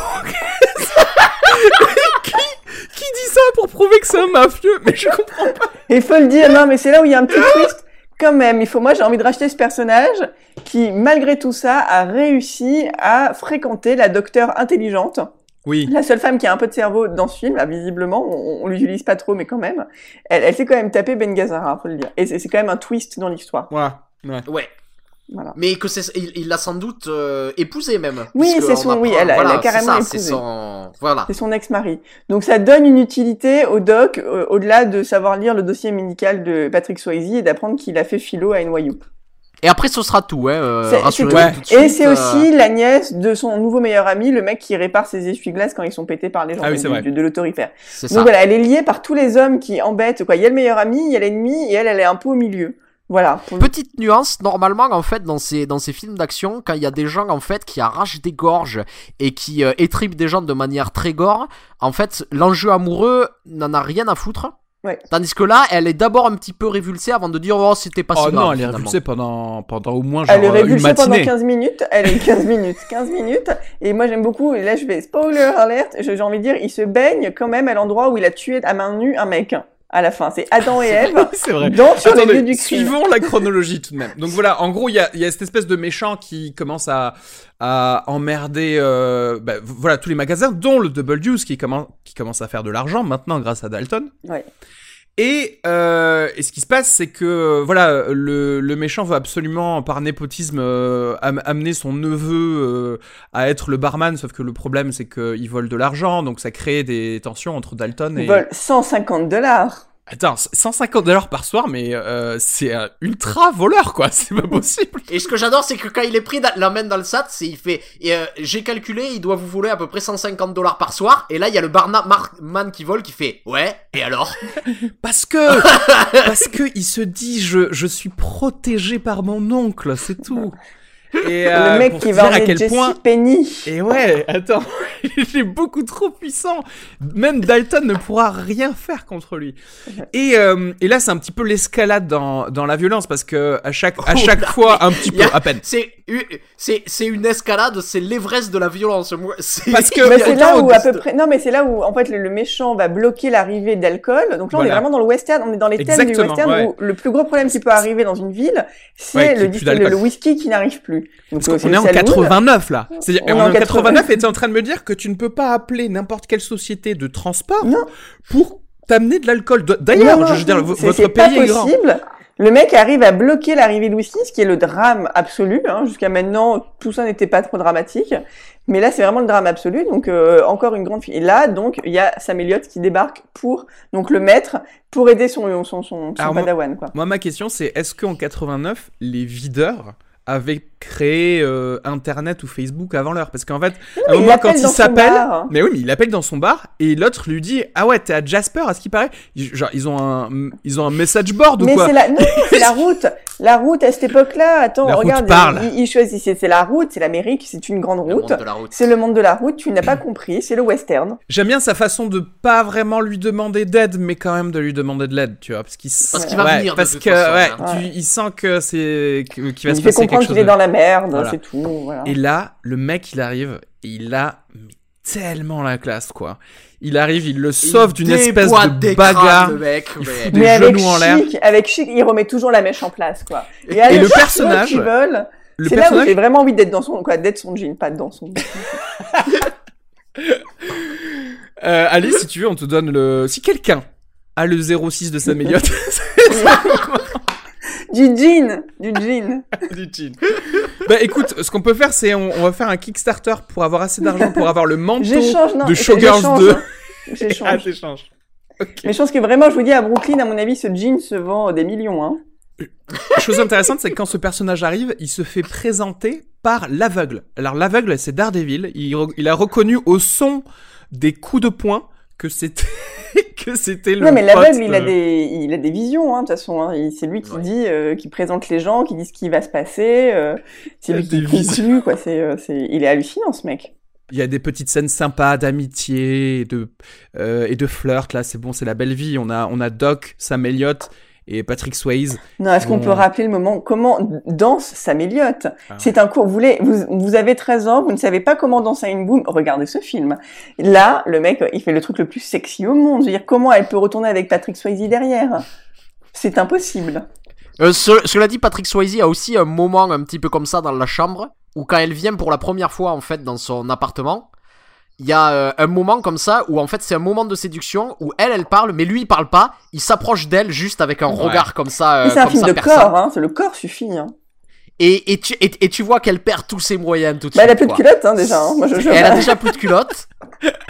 qui, qui dit ça pour prouver que c'est un mafieux? Mais je comprends pas. Il faut le dire, non, mais c'est là où il y a un petit twist. Quand même, il faut, moi, j'ai envie de racheter ce personnage qui, malgré tout ça, a réussi à fréquenter la docteure intelligente. Oui. La seule femme qui a un peu de cerveau dans ce film, là, visiblement, on, on l'utilise pas trop, mais quand même. Elle, elle s'est quand même tapé Ben Gazzara, faut le dire. Et c'est, c'est quand même un twist dans l'histoire. Voilà. Ouais. Ouais. Voilà. Mais que c'est, il, il l'a sans doute euh, épousé même. Oui, puisque c'est on son- apprend- oui, elle a- elle a voilà, carrément c'est ça, épousé. c'est son, voilà. C'est son ex-mari. Donc ça donne une utilité au doc, euh, au-delà de savoir lire le dossier médical de Patrick Swayze et d'apprendre qu'il a fait philo à N Y U. Et après, ce sera tout, hein. Euh, C'est- rassurez-vous c'est- tout de suite. Et c'est euh, aussi la nièce de son nouveau meilleur ami, le mec qui répare ses essuie-glaces quand ils sont pétés par les gens Ah oui, de, c'est vrai. de, de l'autoritaire. C'est Donc ça. voilà, elle est liée par tous les hommes qui embêtent, quoi. Il y a le meilleur ami, il y a l'ennemi, et elle, elle est un peu au milieu. Voilà. Petite nuance, normalement, en fait, dans ces, dans ces films d'action, quand il y a des gens, en fait, qui arrachent des gorges et qui euh, étripent des gens de manière très gore, en fait, l'enjeu amoureux n'en a rien à foutre. Ouais. Tandis que là, elle est d'abord un petit peu révulsée avant de dire, oh, c'était pas Oh si grave. non, elle est finalement. révulsée pendant, pendant au moins genre, Elle est une révulsée pendant matinée. quinze minutes. Elle est quinze minutes. quinze minutes. Et moi, j'aime beaucoup, et là, je vais spoiler alert, j'ai j'ai envie de dire, il se baigne quand même à l'endroit où il a tué à main nue un mec. À la fin, c'est Adam et Ève. C'est vrai. Dans sur les Attendez, lieux du crime. suivons la chronologie tout de même. Donc voilà, en gros, il y a, il y a cette espèce de méchant qui commence à, à emmerder euh, bah, voilà, tous les magasins, dont le Double Deuce qui commence, qui commence à faire de l'argent maintenant grâce à Dalton. Ouais. Et, euh, et ce qui se passe, c'est que voilà, le, le méchant veut absolument, par népotisme, euh, am- amener son neveu euh, à être le barman, sauf que le problème, c'est qu'il vole de l'argent, donc ça crée des tensions entre Dalton et... Ils volent cent cinquante dollars. Attends, cent cinquante dollars par soir, mais euh, c'est un ultra voleur, quoi, c'est pas possible. Et ce que j'adore, c'est que quand il est pris dans- la main dans le S A T, c'est il fait, et, euh, j'ai calculé, il doit vous voler à peu près cent cinquante dollars par soir. Et là, il y a le barman qui vole qui fait, ouais, et alors? Parce que, parce que il se dit, je, je suis protégé par mon oncle, c'est tout. Et, euh, le mec pour qui dire va à emmener quel Jesse point... Penny. Et ouais, attends, il est beaucoup trop puissant. Même Dalton ne pourra rien faire contre lui. Et, euh, et là, c'est un petit peu l'escalade dans, dans la violence parce que à chaque, à Oh chaque là, fois, un petit Il peu, y a- à peine. C'est, u- c'est, c'est une escalade, c'est l'Everest de la violence. Moi, c'est... Parce que- Mais il y a c'est là autant où à de- peu près, non mais c'est là où en fait le, le méchant va bloquer l'arrivée d'alcool. Donc là on Voilà. est vraiment dans le western, on est dans les thèmes du Exactement, western ouais. où le plus gros problème qui peut arriver dans une ville, c'est Ouais, qu'il y ait le, plus dis- d'alcool. le, le whisky qui n'arrive plus. Donc Parce c'est qu'on est le en saloon. quatre-vingt-neuf là. C'est-à-dire, On on est est en en quatre-vingt-neuf et t'es en train de me dire que tu ne peux pas appeler n'importe quelle société de transport Non. pour t'amener de l'alcool. D- D'ailleurs, Non, non, je veux dire, v- c'est- votre c'est pas pays est grand. possible. Le mec arrive à bloquer l'arrivée de whisky, ce qui est le drame absolu. Hein. Jusqu'à maintenant, tout ça n'était pas trop dramatique. Mais là, c'est vraiment le drame absolu. Donc, euh, encore une grande fille. Et là, donc, il y a Sam Elliott qui débarque pour, donc, le maître, pour aider son, son, son, son Alors, moi- padawan, quoi. Moi, ma question, c'est est-ce qu'en quatre-vingt-neuf, les videurs avaient créé euh, Internet ou Facebook avant l'heure? Parce qu'en fait, à un il moment, l'appelle quand il dans son s'appelle, bar. mais oui, mais il appelle dans son bar et l'autre lui dit ah ouais, t'es à Jasper, à ce qui paraît. Ils- Genre, ils ont un, ils ont un message board ou Mais quoi? c'est la, non, c'est la route. La route à cette époque-là. Attends, La route regarde. parle. Il, il choisit. C'est c'est la route. C'est l'Amérique. C'est une grande Le route. monde de la route. C'est le monde de la route. Tu n'as pas compris. C'est le western. J'aime bien sa façon de pas vraiment lui demander d'aide, mais quand même de lui demander de l'aide, tu vois, parce qu'il s- Parce qu'il va ouais, venir de parce toute que façon, ouais, hein. tu- il sent que c'est que- qu'il va Il se fait passer comprendre quelque chose. qu'il est de- dans la merde. Voilà. C'est tout. Voilà. Et là, le mec, il arrive et il a mais, tellement la classe, quoi. Il arrive, il le sauve d'une espèce Déboîte de des crânes, bagarre. le mec, Il mais- fout des Mais avec genoux en l'air. chic, avec chic, il remet toujours la mèche en place, quoi. Et, Et allez, le chaque personnage- fois qu'ils veulent, Le c'est là où personnage, j'ai vraiment envie d'être dans son, quoi, d'être son jean, pas dans son. euh, allez, si tu veux, on te donne le. Si quelqu'un a le zéro six de Sam Elliott, Du jean, du jean. du jean. Bah écoute, ce qu'on peut faire, c'est on, on va faire un Kickstarter pour avoir assez d'argent pour avoir le manteau J'échange, non. de c'est- Showgirls j'échange, deux. hein. J'échange. Ah, t'échanges. Ok. Mais je pense que vraiment, je vous dis, à Brooklyn, à mon avis, ce jean se vend des millions, hein. Chose intéressante, c'est que quand ce personnage arrive, il se fait présenter par l'aveugle. Alors l'aveugle, c'est Daredevil. Il, re- il a reconnu au son des coups de poing que c'était que c'était le. Non, mais pote l'aveugle, il a de- des, il a des visions, hein, de toute façon, hein. Il- C'est lui qui Ouais. dit, euh, qui présente les gens, qui dit ce qui va se passer, euh, c'est Il a lui qui des visions. conclut, quoi. C'est, euh, c'est, il est hallucinant, ce mec. Il y a des petites scènes sympas d'amitié et de euh, et de flirt. Là, c'est bon, c'est la belle vie. On a on a Doc, Sam Elliott et Patrick Swayze. Non, est-ce qu'on Bon. peut rappeler le moment comment danse Sam Elliott? Ah. C'est un cours. Vous voulez, vous, vous avez treize ans, vous ne savez pas comment danser une boum. Regardez ce film. Là, le mec, il fait le truc le plus sexy au monde. Je veux dire, comment elle peut retourner avec Patrick Swayze derrière? C'est impossible. Euh, ce- cela dit, Patrick Swayze a aussi un moment un petit peu comme ça dans la chambre, où quand elle vient pour la première fois, en fait, dans son appartement, il y a euh, un moment comme ça, où en fait, c'est un moment de séduction, où elle, elle parle, mais lui, il parle pas, il s'approche d'elle juste avec un Ouais. regard comme ça, euh, Mais c'est un comme film ça, de personne. corps, hein. C'est le corps suffit, hein. Et, et, tu, et, et tu vois qu'elle perd tous ses moyens tout de Bah, elle a suite, plus de quoi. culotte, hein, déjà, hein. Moi, je, je... Et elle a déjà plus de culotte.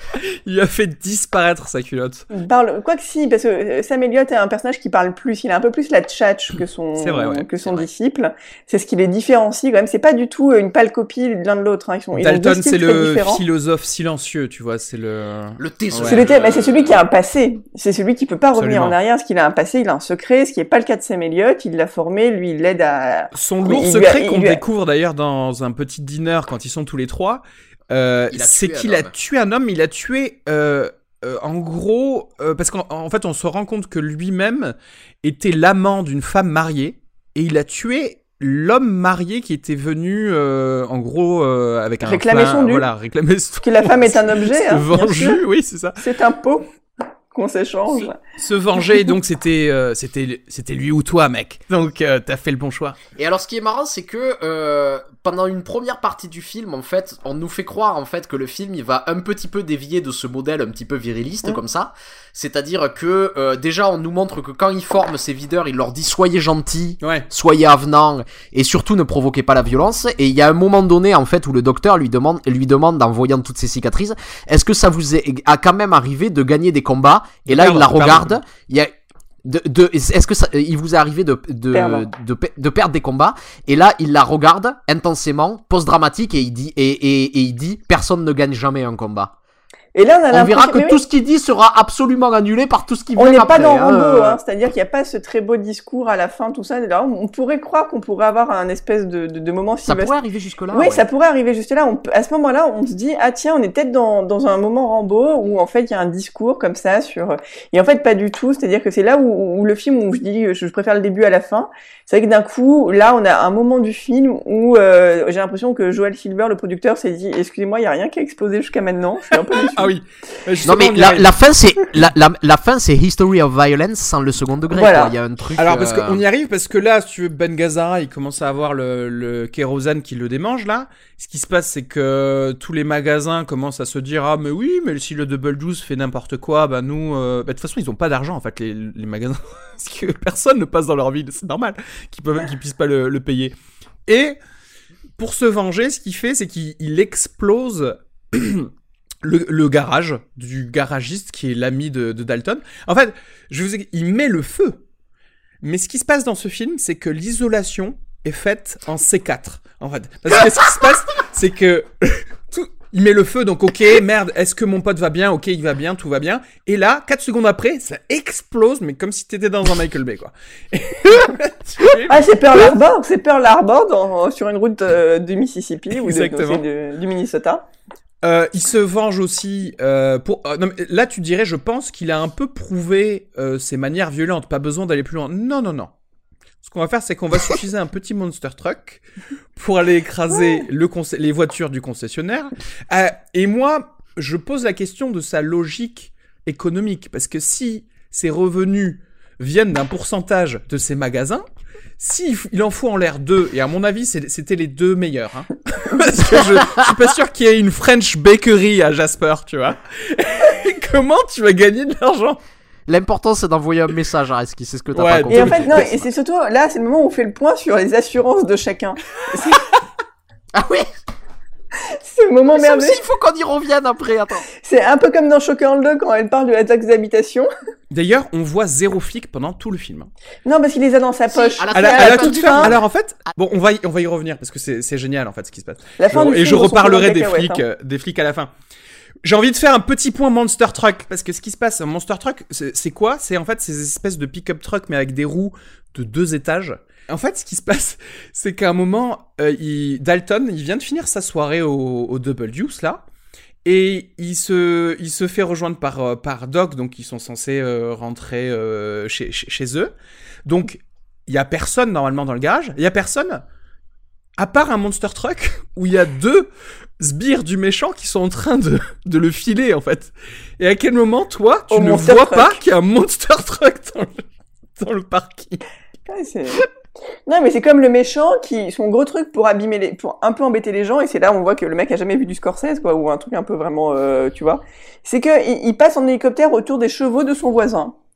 Il a fait disparaître sa culotte. Il parle, quoi que si, parce que Sam Elliott est un personnage qui parle plus, il a un peu plus la tchatch que son, C'est vrai, ouais, que son c'est vrai. disciple. C'est ce qui les différencie quand même. C'est pas du tout une pâle copie de l'un de l'autre, hein. Ils sont, ils ont deux Dalton, styles c'est très le différents. philosophe silencieux, tu vois, c'est le... Le thé, Ouais. C'est le thème, mais c'est celui qui a un passé. C'est celui qui peut pas revenir Absolument. en arrière, parce qu'il a un passé, il a un secret, ce qui est pas le cas de Sam Elliott. Il l'a formé, lui, il l'aide à... Son Mais lourd il lui a- secret il qu'on lui a- découvre d'ailleurs dans un petit dîner quand ils sont tous les trois, euh, Il a c'est tué un qu'il a homme. tué un homme, mais il a tué... Euh, euh, en gros, euh, parce qu'en en fait, on se rend compte que lui-même était l'amant d'une femme mariée, et il a tué l'homme marié qui était venu, euh, en gros, euh, avec un Réclamer flingue, son dû. voilà, réclamer son Parce que la femme est un objet, se hein, bien vendu, sûr. oui, c'est ça. C'est un pot qu'on s'échange. Se venger, donc c'était, euh, c'était, c'était lui ou toi, mec. Donc euh, t'as fait le bon choix. Et alors, ce qui est marrant, c'est que euh, pendant une première partie du film, en fait, on nous fait croire en fait que le film il va un petit peu dévier de ce modèle un petit peu viriliste Mm. comme ça. C'est-à-dire que euh, déjà, on nous montre que quand il forme ses videurs, il leur dit soyez gentils, Ouais. soyez avenants et surtout ne provoquez pas la violence. Et il y a un moment donné en fait où le docteur lui demande, lui demande en voyant toutes ces cicatrices, est-ce que ça vous est, a quand même arrivé de gagner des combats? Et là, Perdre, il la pardon. regarde. Il y a de, de, est-ce que ça, il vous est arrivé de, de, Perdre. de, de, pe- de perdre des combats? Et là, il la regarde intensément, post-dramatique, et il dit, et, et, et il dit, personne ne gagne jamais un combat. Et là, on a On verra l'impression- que mais oui. tout ce qu'il dit sera absolument annulé par tout ce qui On vient n'est après. pas dans hein. Rambo, hein. C'est-à-dire qu'il n'y a pas ce très beau discours à la fin, tout ça. Là, on pourrait croire qu'on pourrait avoir un espèce de, de, de moment Ça Sylvester. pourrait arriver jusque-là. Oui, ouais. ça pourrait arriver juste là. On peut- à ce moment-là, on se dit ah tiens, on est peut-être dans dans un moment Rambo où en fait il y a un discours comme ça sur et en fait pas du tout. C'est-à-dire que c'est là où, où le film où je dis je préfère le début à la fin. C'est vrai que d'un coup là on a un moment du film où euh, j'ai l'impression que Joel Silver, le producteur, s'est dit excusez-moi, il y a rien qui a explosé jusqu'à maintenant. Je suis un peu déçu. Ah oui. Euh, Non justement, mais on y la, arrive. la fin c'est la, la, la fin c'est History of Violence sans le second degré. Voilà. quoi. Il y a un truc. Alors parce euh, qu'on y arrive parce que là, si tu veux, Ben Gazzara, il commence à avoir le, le kérosène qui le démange là. Ce qui se passe, c'est que tous les magasins commencent à se dire ah mais oui, mais si le Double Juice fait n'importe quoi, bah nous, euh... bah, de toute façon ils ont pas d'argent en fait les, les magasins parce que personne ne passe dans leur ville, c'est normal qu'ils peuvent, qu'ils puissent pas le, le payer. Et pour se venger, ce qu'il fait, c'est qu'il il explose. Le, le garage du garagiste qui est l'ami de, de Dalton. En fait, je vous ai... il met le feu. Mais ce qui se passe dans ce film, c'est que l'isolation est faite en C quatre. En fait, parce que ce qui se passe, c'est que tout... il met le feu. Donc, ok, merde, est-ce que mon pote va bien? Ok, il va bien, tout va bien. Et là, quatre secondes après, ça explose, mais comme si t'étais dans un Michael Bay, quoi. Ah, c'est Pearl Harbor, c'est Pearl Harbor dans, sur une route euh, du Mississippi ou de, Exactement. de- du Minnesota. Euh, il se venge aussi euh, pour. euh, non, mais là, tu dirais, je pense qu'il a un peu prouvé euh, ses manières violentes. Pas besoin d'aller plus loin. Non, non, non. Ce qu'on va faire, c'est qu'on va s'utiliser un petit monster truck pour aller écraser le conce- les voitures du concessionnaire. Euh, et moi, je pose la question de sa logique économique, parce que si ses revenus viennent d'un pourcentage de ses magasins, si il en faut en l'air deux, et à mon avis, c'est- c'était les deux meilleurs, hein. Parce que je, je suis pas sûr qu'il y ait une French bakery à Jasper, tu vois. Comment tu vas gagner de l'argent? L'important c'est d'envoyer un message à Reski, c'est ce que t'as Ouais, pas compris. Et en fait, non, et c'est surtout, là, c'est le moment où on fait le point sur les assurances de chacun. C'est, Ah oui. c'est le moment Ça merveilleux. aussi, il faut qu'on y revienne après. Attends. C'est un peu comme dans Shockerland deux quand elle parle de la taxe d'habitation. D'ailleurs, on voit zéro flic pendant tout le film. Non, parce qu'il les a dans sa Si, poche. à la Elle a, fin, elle a la tout fin fait. fin. Alors en fait, bon, on va y, on va y revenir parce que c'est c'est génial en fait ce qui se passe. La fin Je- du et film, je on s'en fout reparlerai dans des la cacahuète, flics, hein. euh, des flics à la fin. J'ai envie de faire un petit point Monster Truck parce que ce qui se passe, un Monster Truck, c'est c'est quoi? C'est en fait ces espèces de pick-up truck mais avec des roues de deux étages. En fait, ce qui se passe, c'est qu'à un moment, euh, il, Dalton, il vient de finir sa soirée au, au Double Deuce là. Et il se, il se fait rejoindre par, euh, par Doc, donc ils sont censés euh, rentrer euh, chez, chez, chez eux. Donc, il y a personne normalement dans le garage. Il y a personne, à part un monster truck, où il y a deux sbires du méchant qui sont en train de, de le filer, en fait. Et à quel moment, toi, tu Au ne monster vois truck. pas qu'il y a un monster truck dans le, dans le parking? Ouais, c'est... Non, mais c'est comme le méchant qui, son gros truc pour abîmer les, pour un peu embêter les gens, et c'est là où on voit que le mec a jamais vu du Scorsese, quoi, ou un truc un peu vraiment, euh, tu vois. C'est que il, il passe en hélicoptère autour des chevaux de son voisin.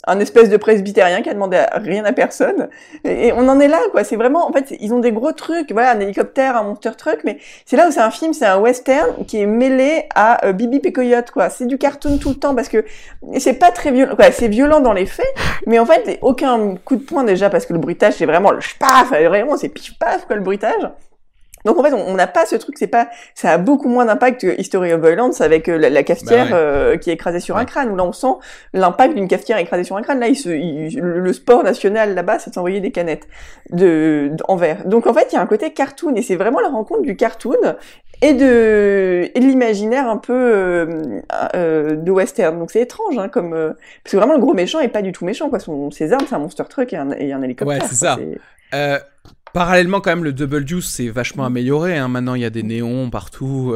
un espèce de presbytérien qui a demandé à rien à personne. Et, et on en est là, quoi. C'est vraiment, en fait, ils ont des gros trucs. Voilà, un hélicoptère, un monster truck, mais c'est là où c'est un film, c'est un western qui est mêlé à euh, Bibi et Coyote, quoi. C'est du cartoon tout le temps parce que c'est pas très violent, quoi. C'est violent dans les faits, mais en fait, aucun coup de poing déjà parce que le bruitage, c'est vraiment le paf, vraiment, c'est pif paf, quoi, le bruitage. Donc en fait, on n'a pas ce truc, c'est pas, ça a beaucoup moins d'impact que History of Violence avec euh, la, la cafetière bah ouais. euh, qui est écrasée sur ouais. un crâne, où là on sent l'impact d'une cafetière écrasée sur un crâne. Là, il se, il, le sport national là-bas, c'est de s'envoyer des canettes de, de en verre. Donc en fait, il y a un côté cartoon et c'est vraiment la rencontre du cartoon et de, et de l'imaginaire un peu euh, euh, de western. Donc c'est étrange, hein, comme euh, parce que vraiment le gros méchant est pas du tout méchant, quoi. Son, ses armes, c'est un monster truck et un, et un hélicoptère. Ouais, c'est ça. C'est... Euh... Parallèlement, quand même, le Double Juice c'est vachement amélioré. Hein. Maintenant, il y a des néons partout.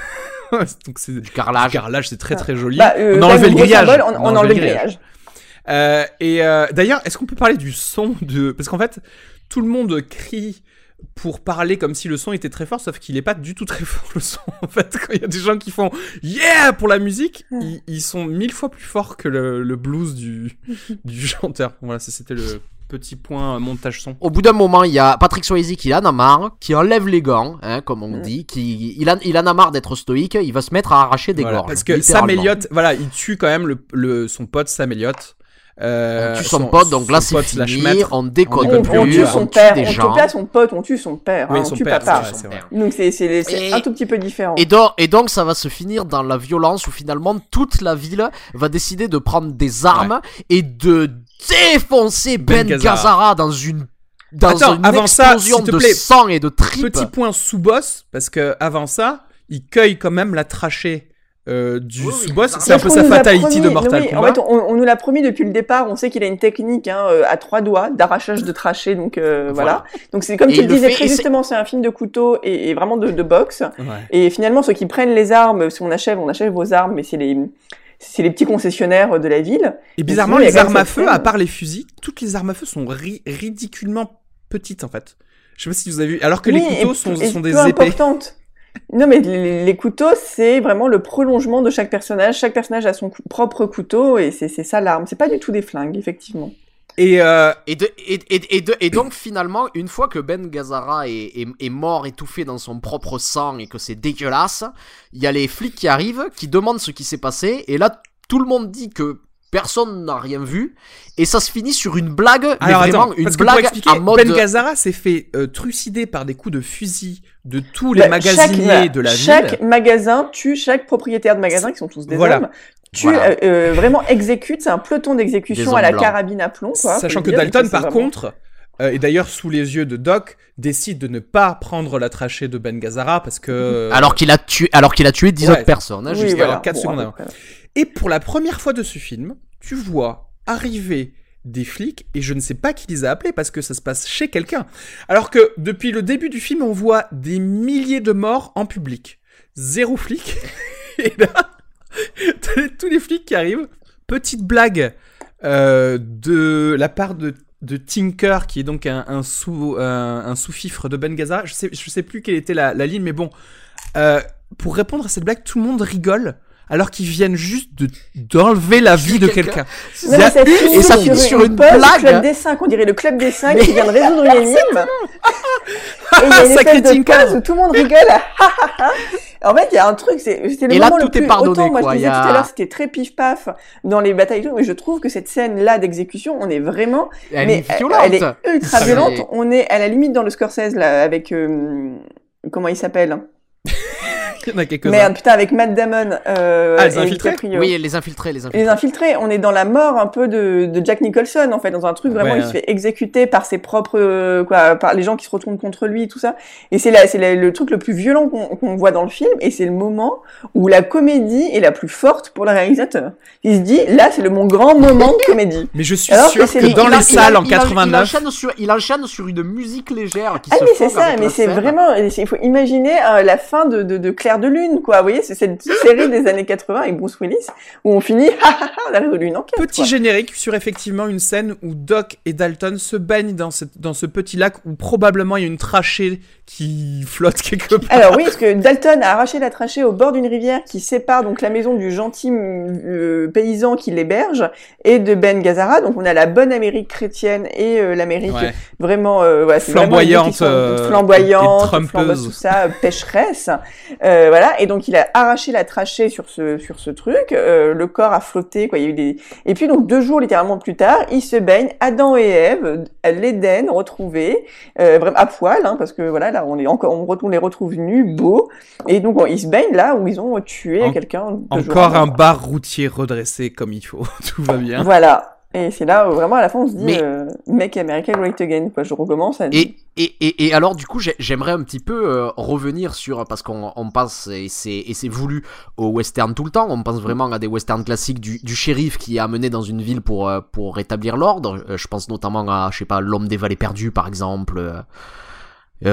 Donc c'est du carrelage. Du carrelage, c'est très très joli. Bah, euh, on a enlevé le grillage. Symbole, on, on, on a enlevé le grillage. Euh, et euh, d'ailleurs, est-ce qu'on peut parler du son de... Parce qu'en fait, tout le monde crie pour parler comme si le son était très fort, sauf qu'il est pas du tout très fort le son. En fait, quand il y a des gens qui font yeah pour la musique, ils, ils sont mille fois plus forts que le, le blues du du chanteur. Voilà, ça c'était le petit point montage son. Au bout d'un moment, il y a Patrick Swayze qui en a marre, qui enlève les gants, hein, comme on dit, qui il, a, il en a marre d'être stoïque, il va se mettre à arracher des voilà, gorges. Parce que Sam Elliott, voilà, il tue quand même le, le son pote Sam Elliott. Euh, on tue son, son pote, donc là c'est fini, on déconne on, plus, on tue son père, des on gens. tue pas son pote, on tue son père, oui, hein, son on tue père, papa. C'est vrai, c'est vrai. Donc c'est, c'est, c'est et, un tout petit peu différent. Et donc, et donc ça va se finir dans la violence où finalement toute la ville va décider de prendre des armes ouais. et de défoncer Ben, ben Gazzara dans une dans Attends, une avant explosion ça, s'il te de plaît, sang et de tripes. Petit point sous-boss, parce que avant ça, il cueille quand même la trachée euh, du oui, sous-boss. Oui, c'est un peu sa fatality de Mortal oui, Kombat. En fait, on, on nous l'a promis depuis le départ. On sait qu'il a une technique hein, à trois doigts d'arrachage de trachée. Donc euh, voilà. voilà. Donc c'est comme et tu le disais très justement, c'est... c'est un film de couteau et, et vraiment de, de boxe. Ouais. Et finalement, ceux qui prennent les armes, si on achève, on achève vos armes, mais c'est les c'est les petits concessionnaires de la ville. Et bizarrement, les armes à feu, à part les fusils, toutes les armes à feu sont ri- ridiculement petites en fait. Je sais pas si vous avez vu. Alors que oui, les couteaux et, sont, et sont des peu épées. Importantes. Non, mais les, les couteaux, c'est vraiment le prolongement de chaque personnage. Chaque personnage a son cou- propre couteau et c'est, c'est ça l'arme. C'est pas du tout des flingues, effectivement. Et, euh... et, de, et, et, et, de, et donc finalement, une fois que Ben Gazzara est, est, est mort étouffé dans son propre sang et que c'est dégueulasse, il y a les flics qui arrivent, qui demandent ce qui s'est passé, et là tout le monde dit que personne n'a rien vu, et ça se finit sur une blague, mais alors, vraiment attends, une parce blague expliquer, en mode... Ben Gazzara s'est fait euh, trucider par des coups de fusil de tous les bah, magasiniers chaque, de la chaque ville. Chaque magasin tue, chaque propriétaire de magasin, qui sont tous des voilà. hommes, tue, voilà. euh, euh, vraiment exécute, c'est un peloton d'exécution à la blancs. carabine à plomb. Quoi, Sachant que dire, Dalton, par vraiment... contre, euh, et d'ailleurs sous les yeux de Doc, décide de ne pas prendre la trachée de Ben Gazzara parce que... Alors qu'il a tué, alors qu'il a tué dix ouais. autres personnes, hein, oui, juste voilà. alors quatre bon, secondes avant. Et pour la première fois de ce film, tu vois arriver des flics, et je ne sais pas qui les a appelés, parce que ça se passe chez quelqu'un. Alors que, depuis le début du film, on voit des milliers de morts en public. Zéro flic. Et là, t'as tous les flics qui arrivent. Petite blague euh, de la part de, de Tinker, qui est donc un, un, sous, euh, un sous-fifre de Ben Gazzara. Je sais, je sais plus quelle était la, la ligne, mais bon. Euh, pour répondre à cette blague, tout le monde rigole. Alors qu'ils viennent juste de, d'enlever la vie de quelqu'un. Non, mais ça finit et ça finit sur, sur une, une blague. Le club des cinq, on dirait le club des cinq qui vient de résoudre une énigme. Et il y a une espèce de pause où tout le monde rigole. En fait, il y a un truc, c'est, c'est le et moment là, le plus... Pardonné, autant, moi, quoi, je disais a... tout à l'heure, c'était très pif-paf dans les batailles, mais je trouve que cette scène-là d'exécution, on est vraiment... Elle mais est violente. Elle est ultra violente. On est à la limite dans le Scorsese, là, avec... Euh, comment il s'appelle ? Il y en a quelques-uns. Merde, putain, avec Matt Damon. Euh, ah, les infiltrés. Oui, les infiltrés, les infiltrés. Les infiltrés. On est dans la mort un peu de, de Jack Nicholson, en fait, dans un truc vraiment, ouais, il ouais. se fait exécuter par ses propres, euh, quoi, par les gens qui se retournent contre lui et tout ça. Et c'est là, c'est la, le truc le plus violent qu'on, qu'on voit dans le film, et c'est le moment où la comédie est la plus forte pour le réalisateur. Il se dit, là, c'est le mon grand moment de comédie. Mais je suis Alors sûr que, que dans les salles il a, en quatre-vingt-neuf. Il enchaîne sur, il enchaîne sur une musique légère qui ah, se mais c'est ça, mais c'est scène. vraiment, il faut imaginer euh, la fin de, de, de Claire Clair de Lune, quoi. Vous voyez, c'est cette série des années quatre-vingts avec Bruce Willis où on finit, on a résolu une enquête. Petit quoi. générique sur effectivement une scène où Doc et Dalton se baignent dans, cette, dans ce petit lac où probablement il y a une trachée qui flotte quelque part. Alors oui, parce que Dalton a arraché la trachée au bord d'une rivière qui sépare donc la maison du gentil euh, paysan qui l'héberge et de Ben Gazzara. Donc on a la bonne Amérique chrétienne et euh, l'Amérique Ouais. vraiment euh, ouais, c'est Flamboyante, vraiment euh, flamboyante, et trompeuse. flamboyante, tout ça, pécheresse. Euh, voilà, et donc il a arraché la trachée sur ce sur ce truc. Euh, le corps a flotté, quoi. Il y a eu des et puis donc deux jours littéralement plus tard, ils se baignent, Adam et Ève, à l'Éden retrouvés, euh, vraiment à poil, hein, parce que voilà. Là, on est encore, on, retrouve, on les retrouve nus, beaux, et donc on, ils se baignent là où ils ont tué en, quelqu'un. Encore un bar routier redressé comme il faut, tout va bien. Voilà, et c'est là où vraiment à la fin on se dit, Mais... euh, Make America Great Again, quoi. Je recommence à. Et, et, et, et alors du coup j'aimerais un petit peu euh, revenir sur, parce qu'on on pense, et c'est, et c'est voulu, au western tout le temps, on pense vraiment à des westerns classiques du, du shérif qui est amené dans une ville pour, euh, pour rétablir l'ordre. Euh, je pense notamment à, je sais pas, L'Homme des Vallées Perdues par exemple. Euh... Euh,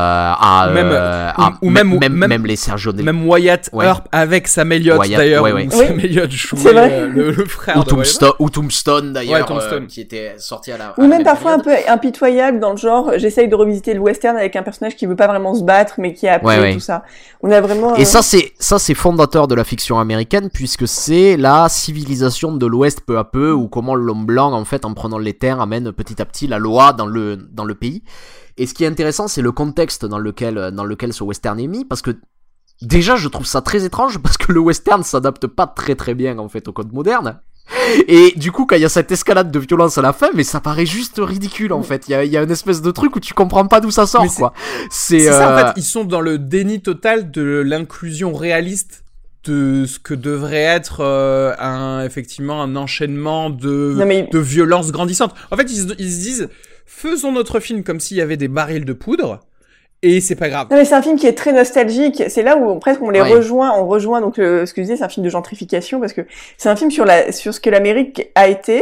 à, même, euh, ou, à, ou même, même, même, même les Sergio Del... même Wyatt ouais. Earp avec Sam Elliott Wyatt, d'ailleurs, ouais, ouais. où Oui. Sam Elliott jouait euh, le, le frère ou de Tombstone, ou Tombstone d'ailleurs, Ouais, Tombstone. euh, qui était sorti à la. Ou à la même même parfois période. un peu impitoyable dans le genre, j'essaye de revisiter le western avec un personnage qui veut pas vraiment se battre, mais qui a appris Ouais, ouais. tout ça. On a vraiment. Et ça c'est ça c'est fondateur de la fiction américaine, puisque c'est la civilisation de l'Ouest peu à peu, ou comment l'homme blanc en fait en prenant les terres amène petit à petit la loi dans le dans le pays. Et ce qui est intéressant, c'est le contexte dans lequel dans lequel ce western est mis, parce que déjà je trouve ça très étrange, parce que le western s'adapte pas très très bien en fait au code moderne. Et du coup, quand il y a cette escalade de violence à la fin, mais ça paraît juste ridicule en fait. Il y a, il y a une espèce de truc où tu comprends pas d'où ça sort, Mais c'est- quoi. C'est, C'est ça, euh, en fait, ils sont dans le déni total de l'inclusion réaliste de ce que devrait être euh, un, effectivement un enchaînement de, Non, mais- de violences grandissantes. En fait, ils, se- ils se disent, faisons notre film comme s'il y avait des barils de poudre, et c'est pas grave. Non mais c'est un film qui est très nostalgique. C'est là où on, presque on les Ouais. rejoint. On rejoint donc euh, ce que je disais, c'est un film de gentrification parce que c'est un film sur la sur ce que l'Amérique a été.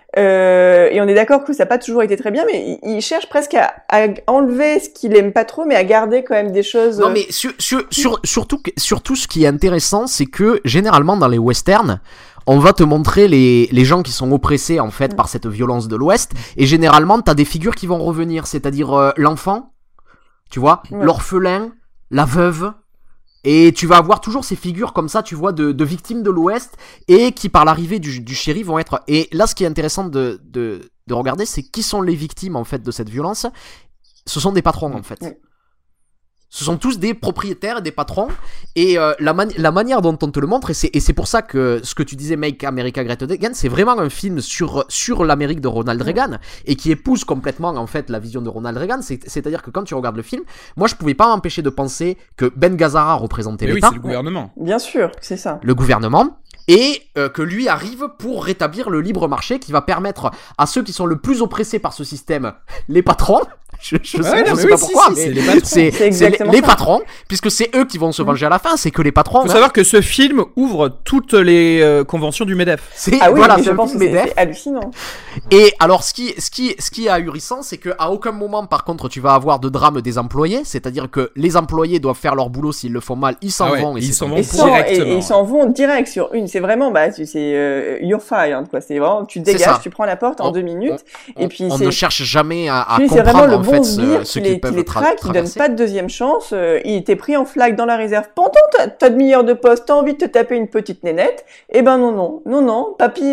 Euh, et on est d'accord que ça n'a pas toujours été très bien, mais il, il cherche presque à, à enlever ce qu'il aime pas trop, mais à garder quand même des choses. Non mais sur, sur, sur, surtout, surtout ce qui est intéressant, c'est que généralement dans les westerns, on va te montrer les, les gens qui sont oppressés en fait par cette violence de l'Ouest, et généralement t'as des figures qui vont revenir, c'est-à-dire euh, l'enfant, tu vois, Ouais. l'orphelin, la veuve. Et tu vas avoir toujours ces figures comme ça, tu vois, de, de victimes de l'Ouest, et qui par l'arrivée du, du shérif vont être... Et là, ce qui est intéressant de, de, de regarder, c'est qui sont les victimes en fait de cette violence. Ce sont des patrons en fait. Ouais. Ce sont tous des propriétaires et des patrons, et euh, la, mani- la manière dont on te le montre, et c'est, et c'est pour ça que ce que tu disais, Make America Great Again, c'est vraiment un film sur, sur l'Amérique de Ronald Reagan, et qui épouse complètement en fait la vision de Ronald Reagan. C'est, c'est-à-dire que quand tu regardes le film, moi je pouvais pas m'empêcher de penser que Ben Gazzara représentait Mais oui, l'État, c'est le gouvernement. Bien sûr, c'est ça. le gouvernement, et euh, que lui arrive pour rétablir le libre marché qui va permettre à ceux qui sont le plus oppressés par ce système, les patrons, je, je sais, Ouais, je non, sais mais pas oui, si, pourquoi, si, c'est mais les patrons. c'est, C'est c'est exactement les, les ça. patrons, puisque c'est eux qui vont se venger à la fin, c'est que les patrons. Faut hein. savoir que ce film ouvre toutes les euh, conventions du MEDEF. C'est, Ah oui, voilà, mais c'est je un pense que film c'est, MEDEF. c'est hallucinant. Et alors, ce qui, ce qui, ce qui est ahurissant, c'est que à aucun moment, par contre, tu vas avoir de drame des employés, c'est-à-dire que les employés doivent faire leur boulot, s'ils le font mal, ils s'en Ah ouais, vont, et ils c'est s'en un vont Et, bon sans- et- directement. et ils s'en vont direct sur une. C'est vraiment, bah, c'est euh, you're fired, quoi. C'est vraiment, tu C'est dégages, ça. tu prends la porte en On- deux minutes, on- et puis on c'est. ne cherche jamais à, à Puis c'est vraiment comprendre le en bon fait sbire ce, ce qui qu'ils les, qui peuvent les tra- traque, qui donne traverser. pas de deuxième chance. euh, il était pris en flag dans la réserve. Pendant t'as, t'as demi-heure de poste, t'as envie de te taper une petite nénette. Eh ben non, non, non, non, papy,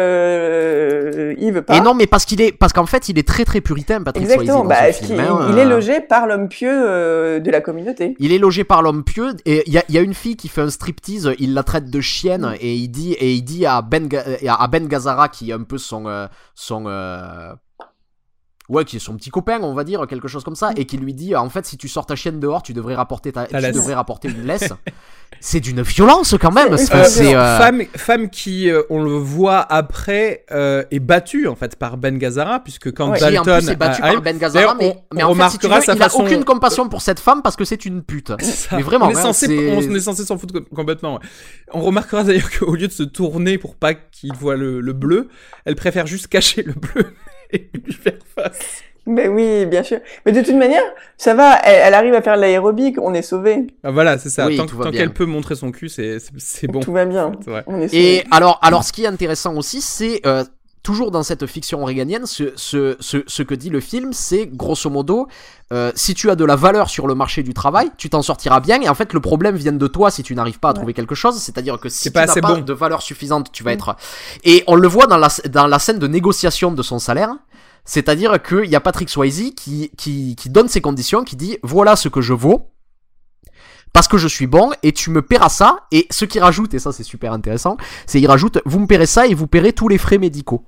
euh, il veut pas. Et non, mais parce qu'il est, parce qu'en fait, il est très très puritain, Patrick Swayze Exactement. dans Bah, ce ce film, qui- hein, il est euh, logé par l'homme pieux euh, de la communauté. Il est logé par l'homme pieux, et il y a, il y a une fille qui fait un striptease, il la traite de chienne, et il dit, et il dit à Ben, Ga- à Ben Gazzara, qui est un peu son, euh, son, euh, ouais, qui est son petit copain, on va dire, quelque chose comme ça, et qui lui dit, en fait, si tu sors ta chienne dehors, tu devrais rapporter ta, Ta tu laisse. devrais rapporter une laisse. C'est d'une violence quand même. C'est- C'est, Euh, c'est, euh, femme, femme qui, euh, on le voit après, euh, est battue en fait par Ben Gazzara, puisque quand Ouais. qui en Dalton plus est battu arrive- par Ben Gazzara, D'ailleurs, mais, on- mais on en fait, si tu remarquera veux, sa il a façon- aucune compassion pour cette femme parce que c'est une pute. C'est ça. Mais vraiment, on est hein, censé, c'est- on est censé s'en foutre com- complètement. Ouais. On remarquera d'ailleurs qu'au lieu de se tourner pour pas qu'il voit le, le bleu, elle préfère juste cacher le bleu et lui faire face. Mais oui, bien sûr. Mais de toute manière, ça va, elle, elle arrive à faire de l'aérobic, on est sauvé. Ah, voilà, c'est ça. Oui, tant tout tant va bien. qu'elle peut montrer son cul, c'est, c'est, c'est bon. Tout va bien. C'est vrai. On est sauvé. Et alors, alors, ce qui est intéressant aussi, c'est euh, toujours dans cette fiction réganienne, ce, ce, ce, ce que dit le film, c'est grosso modo, euh, si tu as de la valeur sur le marché du travail, tu t'en sortiras bien. Et en fait, le problème vient de toi si tu n'arrives pas à Ouais. trouver quelque chose. C'est-à-dire que si C'est tu pas n'as assez pas bon. de valeur suffisante, tu vas être. Et on le voit dans la dans la scène de négociation de son salaire. C'est-à-dire qu'il y a Patrick Swayze qui, qui, qui donne ses conditions, qui dit voilà ce que je vaux, parce que je suis bon, et tu me paieras ça, et ce qu'il rajoute, et ça c'est super intéressant, c'est il rajoute vous me paierez ça et vous paierez tous les frais médicaux.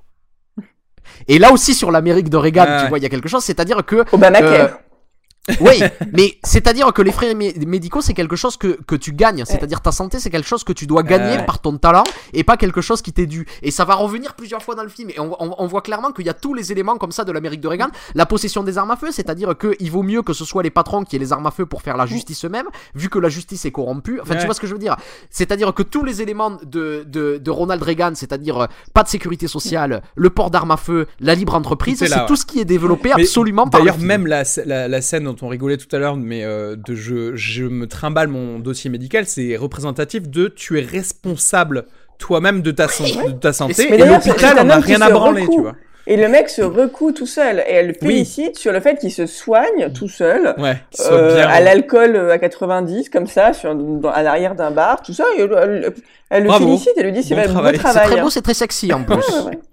Et là aussi sur l'Amérique de Reagan, Ah, tu ouais. vois, il y a quelque chose, c'est-à-dire que... Obamacare. euh, oui, mais c'est-à-dire que les frais mé- médicaux, c'est quelque chose que, que tu gagnes. C'est-à-dire ta santé, c'est quelque chose que tu dois gagner Ouais. par ton talent et pas quelque chose qui t'est dû. Et ça va revenir plusieurs fois dans le film. Et on, on, on voit clairement qu'il y a tous les éléments comme ça de l'Amérique de Reagan. La possession des armes à feu, c'est-à-dire qu'il vaut mieux que ce soit les patrons qui aient les armes à feu pour faire la justice eux-mêmes, vu que la justice est corrompue. Enfin, Ouais. tu vois ce que je veux dire. C'est-à-dire que tous les éléments de, de, de Ronald Reagan, c'est-à-dire euh, pas de sécurité sociale, le port d'armes à feu, la libre entreprise, Tout est c'est là, ouais. tout ce qui est développé Mais absolument par le D'ailleurs, film. même la, la, la scène dont on rigolait tout à l'heure, mais euh, de je, je me trimballe mon dossier médical, c'est représentatif de tu es responsable toi-même de ta, son- de ta santé. Mais Et d'ailleurs, c'est l'hôpital un en a homme qui rien à se branler, recoue. tu vois. Et le mec se recoue tout seul. Et elle le Oui. félicite sur le fait qu'il se soigne tout seul. Ouais, qu'il soit euh, bien. à l'alcool euh, à quatre-vingt-dix, comme ça, sur, dans- à l'arrière d'un bar, tout ça. Et elle, elle, elle le Bravo. félicite, elle lui dit c'est Bon vrai, beau travail. C'est travail. C'est très beau, hein. c'est très sexy en plus. Ouais, ouais, ouais.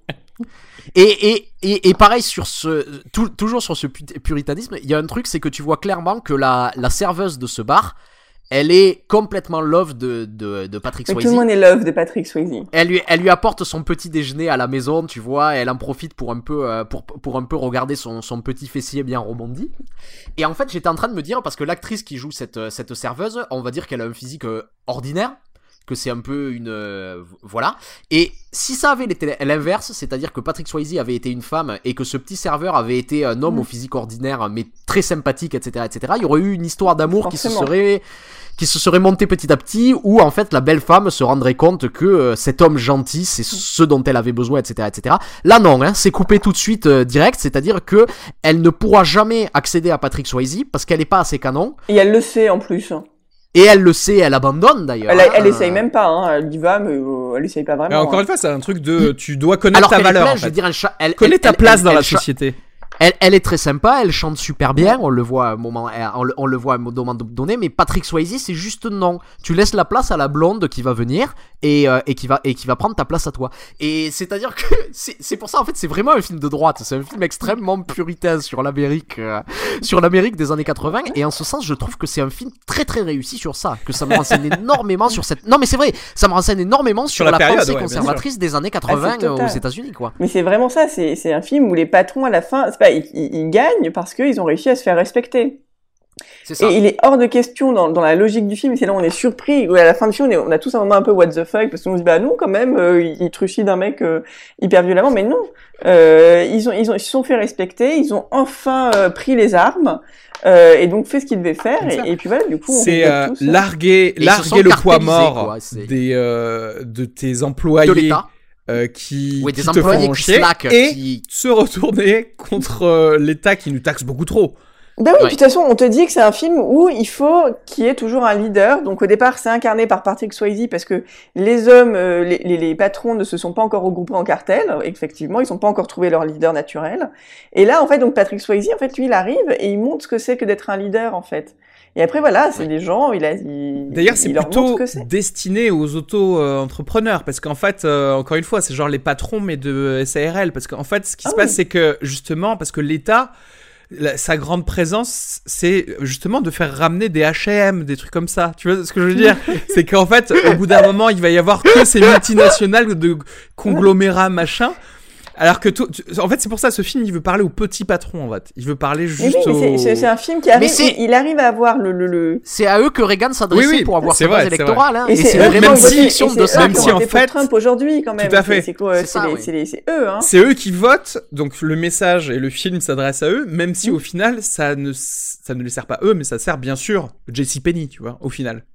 Et, et, et, et pareil, sur ce, tout- toujours sur ce pu- puritanisme, il y a un truc, c'est que tu vois clairement que la, la serveuse de ce bar, elle est complètement love de, de, de Patrick Mais tout Swayze. le monde est love de Patrick Swayze. Elle lui, elle lui apporte son petit déjeuner à la maison, tu vois, elle en profite pour un peu, euh, pour, pour un peu regarder son, son petit fessier bien rebondi. Et en fait, j'étais en train de me dire, parce que l'actrice qui joue cette, cette serveuse, on va dire qu'elle a un physique euh, ordinaire, que c'est un peu une... euh, voilà. Et si ça avait été l'inverse, c'est-à-dire que Patrick Swayze avait été une femme et que ce petit serveur avait été un homme Mmh. au physique ordinaire, mais très sympathique, et cetera, et cetera, il y aurait eu une histoire d'amour qui se Forcément. serait... qui se serait montée petit à petit, où en fait la belle femme se rendrait compte que euh, cet homme gentil, c'est ce dont elle avait besoin, et cetera, et cetera. Là non, hein, c'est coupé tout de suite euh, direct, c'est-à-dire que elle ne pourra jamais accéder à Patrick Swayze parce qu'elle est pas assez canon, Et elle le sait en plus. et elle le sait, elle abandonne d'ailleurs. Elle, hein. elle essaye même pas, hein. Elle y va, mais euh, elle essaye pas vraiment. Mais encore hein. une fois, c'est un truc de tu dois connaître Alors ta qu'elle est valeur. pleine, En je veux fait. dire, elle, cha- elle Connais elle- ta elle- place elle- dans elle la cha- société. Elle, elle est très sympa, elle chante super bien, on le voit à un moment, on le, on le voit à un moment donné, mais Patrick Swayze, c'est juste non. Tu laisses la place à la blonde qui va venir et, euh, et, qui, va, et qui va prendre ta place à toi. Et c'est-à-dire que c'est, c'est pour ça, en fait, c'est vraiment un film de droite. C'est un film extrêmement puritain sur l'Amérique, euh, sur l'Amérique des années quatre-vingts. Et en ce sens, je trouve que c'est un film très très réussi sur ça. Que ça me renseigne énormément sur cette. Non, mais c'est vrai, ça me renseigne énormément sur, Sur la la, période, pensée ouais, bien conservatrice des années quatre-vingts Ah, c'est total. aux États-Unis, quoi. Mais c'est vraiment ça, c'est c'est un film où les patrons à la fin, c'est pas, ils, ils- ils gagnent parce qu'ils ont réussi à se faire respecter. C'est ça. Et il est hors de question dans, dans la logique du film, c'est là où on est surpris, où à la fin du film on, est- on a tous un moment un peu what the fuck, parce qu'on se dit bah non quand même, euh, il, il trucide un mec euh, hyper violemment, mais non, euh, ils ont ils ont ils se sont fait respecter, ils ont enfin euh, pris les armes. Euh, et donc fait ce qu'il devait faire C'est ça. et, et puis voilà du coup on C'est respecte euh, tous, hein. larguer, Et ils se sont larguer le poids cartélisés, mort quoi, c'est- des, euh, de tes De employés l'État. euh, qui, Oui, qui des te employés font qui chier slack, et qui... se retourner contre euh, l'État qui nous taxe beaucoup trop. Ben oui, Ouais. de toute façon, on te dit que c'est un film où il faut qu'il y ait toujours un leader. Donc au départ, c'est incarné par Patrick Swayze parce que les hommes, euh, les, les, les patrons ne se sont pas encore regroupés en cartel. Effectivement, ils n'ont pas encore trouvé leur leader naturel. Et là, en fait, donc Patrick Swayze, en fait, lui, il arrive et il montre ce que c'est que d'être un leader, en fait. Et après, voilà, c'est Ouais. des gens, il a, il, D'ailleurs, c'est il leur montre plutôt ce que c'est. destiné aux auto-entrepreneurs parce qu'en fait, euh, encore une fois, c'est genre les patrons mais de S A R L parce qu'en fait, ce qui Ah se oui. passe, c'est que justement, parce que l'État, la- sa grande présence, c'est justement de faire ramener des H et M, des trucs comme ça. Tu vois ce que je veux dire? C'est qu'en fait, au bout d'un moment, il va y avoir que ces multinationales de conglomérats machin. Alors que tout, tu- en fait, c'est pour ça ce film, il veut parler aux petits patrons en fait. Il veut parler Mais juste oui, mais aux. c'est- c'est c'est un film qui arrive, c'est- il, il arrive à avoir le, le, le... C'est à eux que Reagan s'adressait Oui, oui, pour avoir c'est sa base vrai, c'est électorale. Hein. Et, Et c'est eux vraiment même qui une ont si- voté- fiction et de c'est ça. eux même qui ont si en voté pour fait- Trump aujourd'hui quand même. Tout à fait. C'est c'est quoi, C'est c'est ça, les- oui. c'est les- c'est eux, hein. C'est eux qui votent, donc le message et le film s'adressent à eux, même si au final ça ne ça ne les sert pas eux, mais ça sert bien sûr JCPenney, tu vois, au final.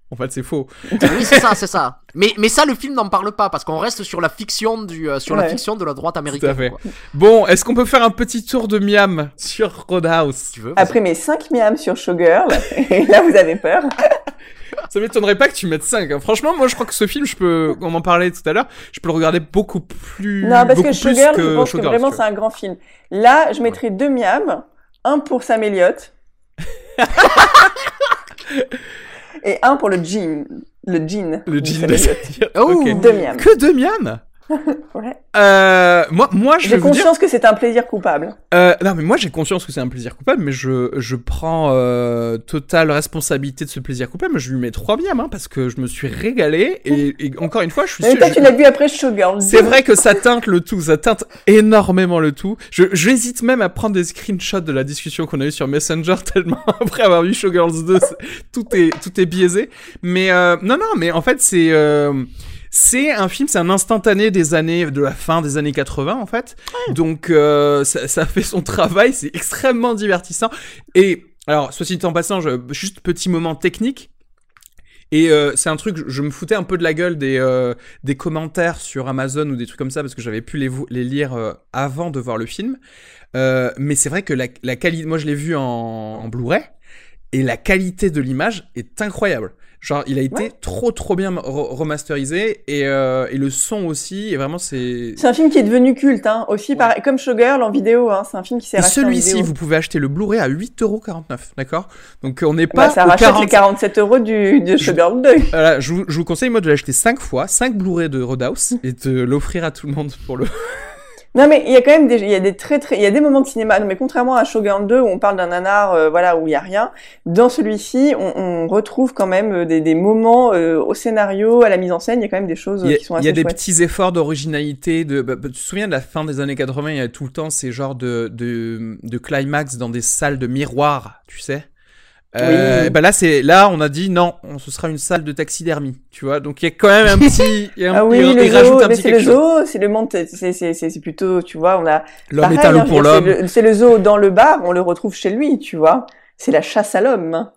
En fait, c'est faux. Oui, c'est ça, c'est ça. Mais, mais ça, le film n'en parle pas parce qu'on reste sur la fiction du, euh, sur Ouais. la fiction de la droite Tout américaine. à fait. quoi. Bon, est-ce qu'on peut faire un petit tour de Miam sur Roadhouse? Si tu veux. vas-y. Après mes cinq miams sur Showgirl, et là vous avez peur. Ça m'étonnerait pas que tu mettes cinq. Hein. Franchement, moi, je crois que ce film, je peux, on en parlait tout à l'heure, je peux le regarder beaucoup plus, Non, parce beaucoup que plus Showgirl, que je pense Showgirl, que vraiment si tu c'est un grand film. Là, je mettrais deux miams, un pour Sam Elliott et un pour le jean, le jean. veux. Le de jean Sam de Elliott. Oh, Ok. Deux miams. Que deux Miam? Ouais. Euh, moi, moi, je vais J'ai vous dire. conscience que c'est un plaisir coupable. Euh, non, mais moi j'ai conscience que c'est un plaisir coupable, mais je, je prends euh, totale responsabilité de ce plaisir coupable. Mais je lui mets trois biams, hein, parce que je me suis régalé. Et, et encore une fois, je suis Mais sûr. toi, je- tu l'as vu après Showgirl. C'est vrai que ça teinte le tout, ça teinte énormément le tout. Je, j'hésite même à prendre des screenshots de la discussion qu'on a eue sur Messenger tellement après avoir vu Showgirls deux, c'est- tout est tout est biaisé. Mais euh, non non, mais en fait c'est euh, c'est un film, c'est un instantané des années, de la fin des années quatre-vingts en fait. Donc euh, ça, ça fait son travail, c'est extrêmement divertissant. Et alors, soit dit en passant, je, juste petit moment technique. Et euh, c'est un truc, je, je me foutais un peu de la gueule des, euh, des commentaires sur Amazon ou des trucs comme ça parce que j'avais pu les, vo- les lire euh, avant de voir le film. Euh, mais c'est vrai que la, la qualité, moi je l'ai vu en, en Blu-ray et la qualité de l'image est incroyable. Genre, il a été Ouais. trop trop bien re- remasterisé et, euh, et le son aussi. Et vraiment, c'est. C'est un film qui est devenu culte, hein. Aussi, pareil, comme Showgirl en vidéo, hein. C'est un film qui s'est Et racheté en celui-ci, vidéo. vous pouvez acheter le Blu-ray à huit euros quarante-neuf, d'accord? Donc on n'est Bah, pas ça au rachète quarante. les quarante-sept euros du, de Showgirl deux. Voilà, je vous, je vous conseille moi de l'acheter cinq fois, cinq Blu-ray de Roadhouse et de l'offrir à tout le monde pour le. Non, mais il y a quand même des, il y a des très très, il y a des moments de cinéma. Non, mais contrairement à Showgirl deux où on parle d'un nanar, euh, voilà, où il y a rien, dans celui-ci, on, on retrouve quand même euh, des, des moments euh, au scénario, à la mise en scène. Il y a quand même des choses euh, Il y a, qui sont il assez y a des chouettes. petits efforts d'originalité. De, bah, bah, tu te souviens de la fin des années quatre-vingts, il y a tout le temps ces genres de, de, de climax dans des salles de miroirs, tu sais. Euh, Oui. bah là, c'est là, on a dit non, on, ce sera une salle de taxidermie, tu vois. Donc il y a quand même un petit, il y a un- Ah oui, il, le il rajoute zoo, un mais petit c'est le quelque chose. zoo, c'est le monde, c'est c'est c'est c'est plutôt, tu vois, on a. L'homme est pareil, un loup hein, pour je veux dire, l'homme. C'est le, c'est le zoo dans le bar, on le retrouve chez lui, tu vois. C'est la chasse à l'homme. hein.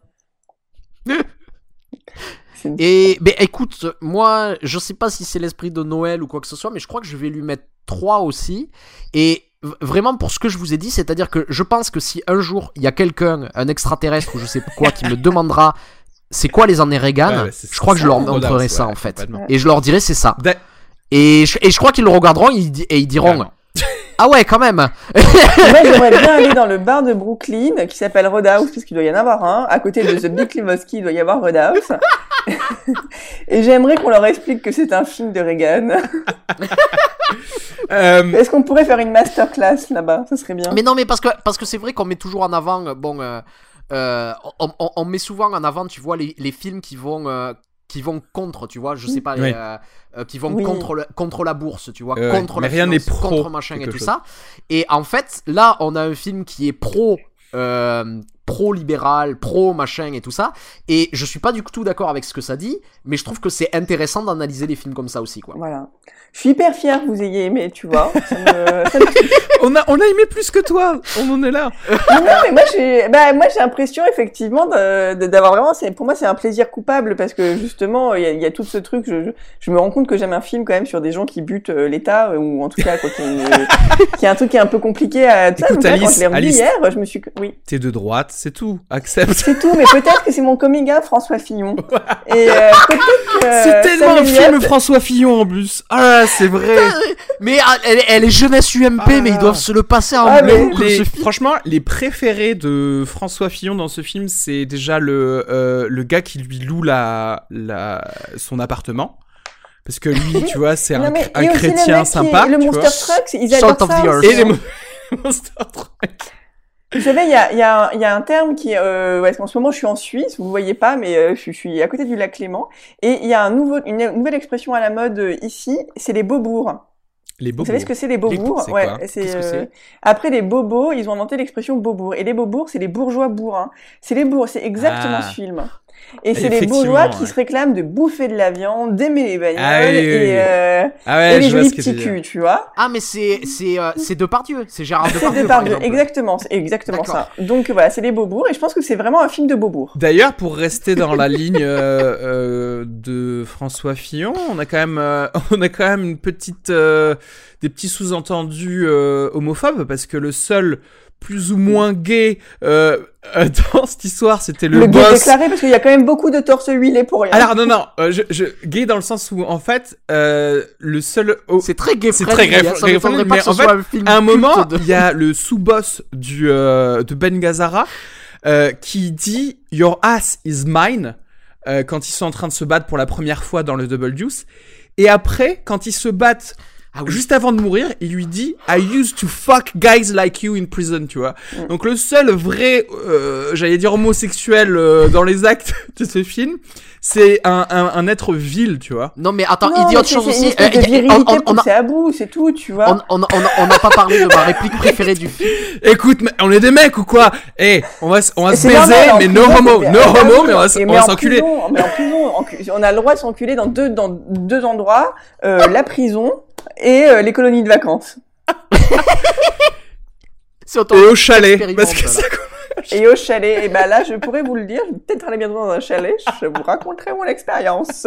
C'est- Et ben écoute, moi je sais pas si c'est l'esprit de Noël ou quoi que ce soit, mais je crois que je vais lui mettre trois aussi. Et v- vraiment pour ce que je vous ai dit, c'est-à-dire que je pense que si un jour il y a quelqu'un, un extraterrestre ou je sais pas quoi, qui me demandera c'est quoi les années Reagan, Ouais, ouais, c'est je crois que ça, je leur Roadhouse, montrerai ça ouais, en fait. complètement. Et je leur dirai c'est ça. Da- Et je, et je crois qu'ils le regarderont et ils, di- et ils diront Carrément. ah ouais quand même. Moi, j'aimerais bien aller dans le bar de Brooklyn qui s'appelle Roadhouse, parce qu'il doit y en avoir un. À côté de The Big Lebowski, il doit y avoir Roadhouse. Et j'aimerais qu'on leur explique que c'est un film de Reagan. Euh, Est-ce qu'on pourrait faire une masterclass là-bas? Ça serait bien. Mais non, mais parce que parce que c'est vrai qu'on met toujours en avant, euh, bon, euh, euh, on, on, on met souvent en avant, tu vois, les, les films qui vont euh, qui vont contre, tu vois, je sais pas, les, Oui. euh, euh, qui vont Oui. contre le, contre la bourse, tu vois, Euh, ouais, contre mais la rien n'est finance, pro contre machin et quelque tout chose. ça. Et en fait, là, on a un film qui est pro. Euh, pro-libéral, pro-machin et tout ça, et je suis pas du tout d'accord avec ce que ça dit, mais je trouve que c'est intéressant d'analyser les films comme ça aussi, quoi. Voilà. Je suis hyper fière que vous ayez aimé, tu vois. Ça me, ça me touche. on a, on a aimé plus que toi. On en est là. Non, mais moi j'ai, bah, moi j'ai l'impression effectivement de, de- d'avoir vraiment, c'est, pour moi c'est un plaisir coupable parce que justement il y a, il y a tout ce truc, je, je, je me rends compte que j'aime un film quand même sur des gens qui butent euh, l'État euh, ou en tout cas quoi, qu'il y a, une- qu'il y a un truc qui est un peu peut-être à tout ça. Écoute, Donc là, Alice, quand je l'ai revu Alice. hier, je me suis, oui, T'es de droite, c'est tout. Accepte. c'est tout, mais peut-être que c'est mon coming out François Fillon. Et euh, peut-être que C'est tellement un Sam film Elliott- François Fillon en plus. Ah, c'est vrai. Mais ah, elle, elle est jeunesse U M P, Ah. mais ils doivent se le passer en Ah, mais boucle, Les- ce film. franchement, les préférés de François Fillon dans ce film, c'est déjà le euh, le gars qui lui loue la, la son appartement. Parce que lui, tu vois, c'est Non, un, mais un il y a aussi le chrétien mec qui- sympa. Le tu Monster vois. Truck, ils Salt adorent of ça the Earth. aussi. Et les mo- Monster Truck. Vous savez, il y a, il y, a un- il y a un terme qui, euh, ouais, parce qu'en ce moment je suis en Suisse, vous voyez pas, mais euh, je, suis- je suis à côté du lac Léman, et il y a un nouveau, une nouvelle expression à la mode euh, ici, c'est les bobours. Les Vous bobos. savez ce que c'est les bobours? c'est Ouais, quoi c'est, Qu'est-ce que euh, c'est après les bobos, ils ont inventé l'expression bobour, et les bobours, c'est les bourgeois bourrins. C'est les bourgs, c'est exactement Ah. ce film. Et c'est les bourgeois qui ouais. se réclament de bouffer de la viande, d'aimer les bagnoles Ah oui, oui, et, oui. euh, Ah ouais, et les je vois jolis ce que petits tu veux culs, dire. tu vois. Ah, mais c'est c'est euh, c'est Depardieu, c'est Gérard C'est Depardieu. par Depardieu, exemple. exactement, c'est exactement D'accord. ça. Donc voilà, c'est les bobours et je pense que c'est vraiment un film de bobours. D'ailleurs, pour rester dans la ligne euh, euh, de François Fillon, on a quand même, euh, on a quand même une petite, euh, des petits sous-entendus euh, homophobes parce que le seul plus ou moins gay euh, euh, dans cette histoire, c'était le, Le gay boss. déclaré parce qu'il y a quand même beaucoup de torse huilés pour rien. Alors non non, euh, je, je gay dans le sens où en fait euh, le seul oh, C'est très gay c'est friendly, très gay, hein, ça gay m'étonnerait friendly, pas mais que ce en soit fait, un film à un culte moment de- il y a le sous-boss du euh, de Ben Gazzara euh, qui dit Your ass is mine euh, quand ils sont en train de se battre pour la première fois dans le Double Deuce, et après quand ils se battent Ah oui. juste avant de mourir, il lui dit I used to fuck guys like you in prison, tu vois. Mm. Donc le seul vrai, euh, j'allais dire homosexuel euh, dans les actes de ce film, c'est un, un, un être vil, tu vois. Non, mais attends, Non, il dit mais autre c'est- chose c'est aussi. une espèce de Euh, virilité on- on- on a- poussée à bout, c'est tout, tu vois. On on- on- on n'a pas parlé de ma réplique préférée du film. Écoute, mais on est des mecs ou quoi? Eh, on va, s- on va Et se c'est baiser, normal, en mais no prison, homo, c'est- no ah, homo, oui, mais on va, s- et on mais va en s'enculer. prison, Mais en prison, en cu- on a le droit de s'enculer dans deux, dans deux endroits, euh, la prison et euh, les colonies de vacances. C'est autant Et au chalet, expérimente, parce que là. ça, Et au chalet, et ben là, je pourrais vous le dire, je vais peut-être aller bientôt dans un chalet, je vous raconterai mon expérience.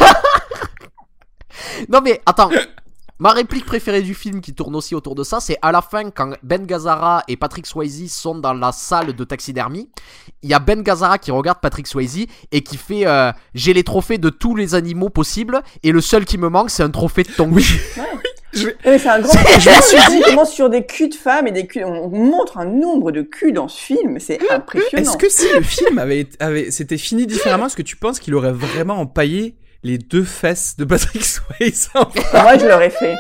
Non mais attends, ma réplique préférée du film qui tourne aussi autour de ça, c'est à la fin quand Ben Gazzara et Patrick Swayze sont dans la salle de taxidermie. Il y a Ben Gazzara qui regarde Patrick Swayze et qui fait euh, j'ai les trophées de tous les animaux possibles et le seul qui me manque c'est un trophée de ton cul. je vais- Mais c'est un grand je me suis dit, comment sur des culs de femmes et des culs, on montre un nombre de culs dans ce film, c'est impressionnant. Est-ce que si le film avait, avait, s'était fini différemment, est-ce que tu penses qu'il aurait vraiment empaillé les deux fesses de Patrick Swayze? Moi, je l'aurais fait.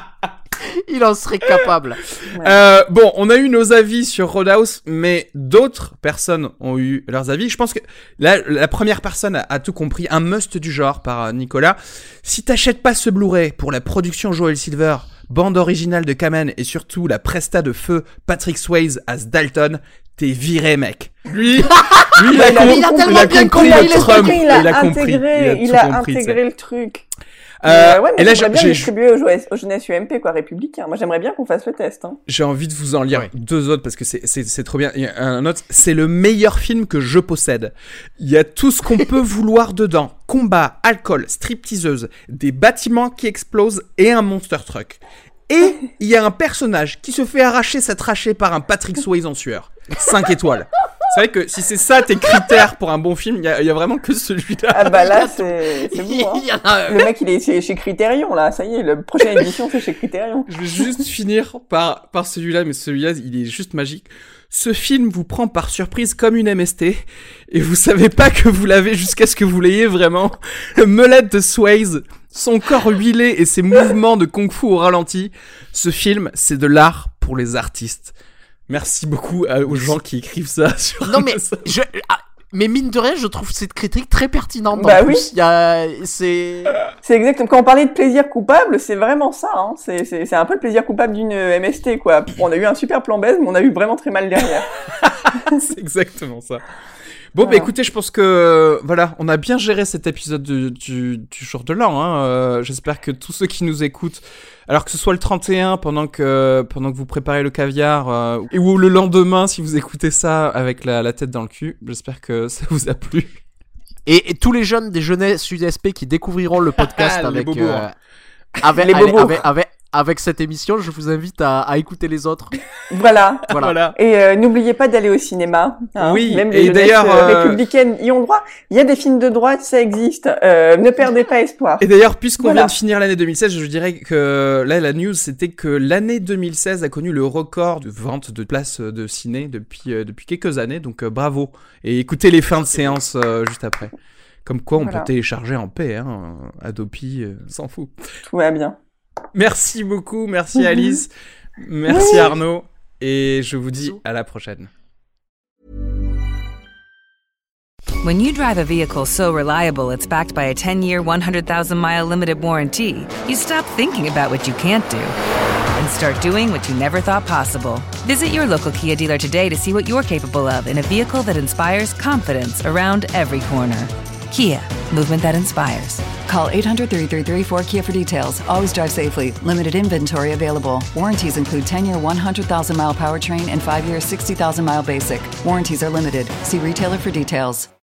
Il en serait capable. Euh, bon, on a eu nos avis sur Roadhouse, mais d'autres personnes ont eu leurs avis. Je pense que la, la première personne a, a tout compris. Un must du genre par euh, Nicolas. Si t'achètes pas ce Blu-ray pour la production Joel Silver, bande originale de Kamen et surtout la presta de feu Patrick Swayze as Dalton, t'es viré, mec. Lui, lui il a, Il a- com- il a tellement bien compris compris, le il a Trump. il a, il a compris. intégré, Il il a a, tout compris, tu sais. intégré le truc. Euh, Euh, ouais, mais et là, j'aimerais bien j'ai- distribuer aux, jeunesse- aux jeunesse U M P, quoi, républicains. Moi, j'aimerais bien qu'on fasse le test. Hein. J'ai envie de vous en lire Ouais. deux autres parce que c'est, c'est, c'est trop bien. Il y a un autre, c'est le meilleur film que je possède. Il y a tout ce qu'on peut vouloir dedans. Combat, alcool, stripteaseuse, des bâtiments qui explosent et un monster truck. Et il y a un personnage qui se fait arracher sa trachée par un Patrick Swayze en sueur. cinq étoiles. C'est vrai que si c'est ça tes critères pour un bon film, il y a, il y a vraiment que celui-là. Ah bah là, c'est c'est Il bon. Hein. y en a un. Le mec, il est chez, chez Criterion, là. Ça y est, la prochaine édition, c'est chez Criterion. Je vais juste finir par, par celui-là, mais celui-là, il est juste magique. Ce film vous prend par surprise comme une M S T, et vous savez pas que vous l'avez jusqu'à ce que vous l'ayez vraiment. Le melette de Swayze, son corps huilé et ses mouvements de kung-fu au ralenti. Ce film, c'est de l'art pour les artistes. Merci beaucoup à- aux gens qui écrivent ça sur Non mais Amazon. je ah, mais mine de rien, je trouve cette critique très pertinente. Bah en oui. plus. Il y a c'est C'est exactement. Quand on parlait de plaisir coupable, c'est vraiment ça. Hein. C'est c'est c'est un peu le plaisir coupable d'une M S T, quoi. On a eu un super plan baise, mais on a eu vraiment très mal derrière. C'est exactement ça. Bon, bah Voilà. écoutez, je pense que euh, voilà, on a bien géré cet épisode du, du, du jour de l'an. Hein. Euh, j'espère que tous ceux qui nous écoutent, alors que ce soit le trente et un pendant que pendant que vous préparez le caviar, euh, et ou le lendemain si vous écoutez ça avec la, la tête dans le cul, j'espère que ça vous a plu. et, et tous les jeunes des jeunesses U S P qui découvriront le podcast Les avec, bobos. euh, avec, Les avec, bobos. avec, avec, avec cette émission, je vous invite à, à écouter les autres. Voilà. Voilà. Et euh, n'oubliez pas d'aller au cinéma. Hein. Oui, Même et les jeunesses d'ailleurs, euh, euh, républicaines y ont droit. Il y a des films de droite, ça existe. Euh, ne perdez pas espoir. Et d'ailleurs, puisqu'on Voilà. vient de finir l'année deux mille seize, je dirais que là, la news, c'était que l'année deux mille seize a connu le record de vente de places de ciné depuis, euh, depuis quelques années. Donc, euh, bravo. Et écoutez les fins de séance euh, juste après. Comme quoi, on Voilà. peut télécharger en paix. Hein. Adopi, euh, s'en fout. Tout va bien. Merci beaucoup. Merci Mhm. Alice. Merci Oui. Arnaud. Et je vous dis Bisous. à la prochaine. When you drive a vehicle so reliable it's backed by a ten-year, one hundred thousand mile limited warranty, you stop thinking about what you can't do and start doing what you never thought possible. Visit your local Kia dealer today to see what you're capable of in a vehicle that inspires confidence around every corner. Kia, movement that inspires. Call eight hundred, three three three, four Kia for details. Always drive safely. Limited inventory available. Warranties include ten-year, one hundred thousand mile powertrain and five-year, sixty thousand mile basic. Warranties are limited. See retailer for details.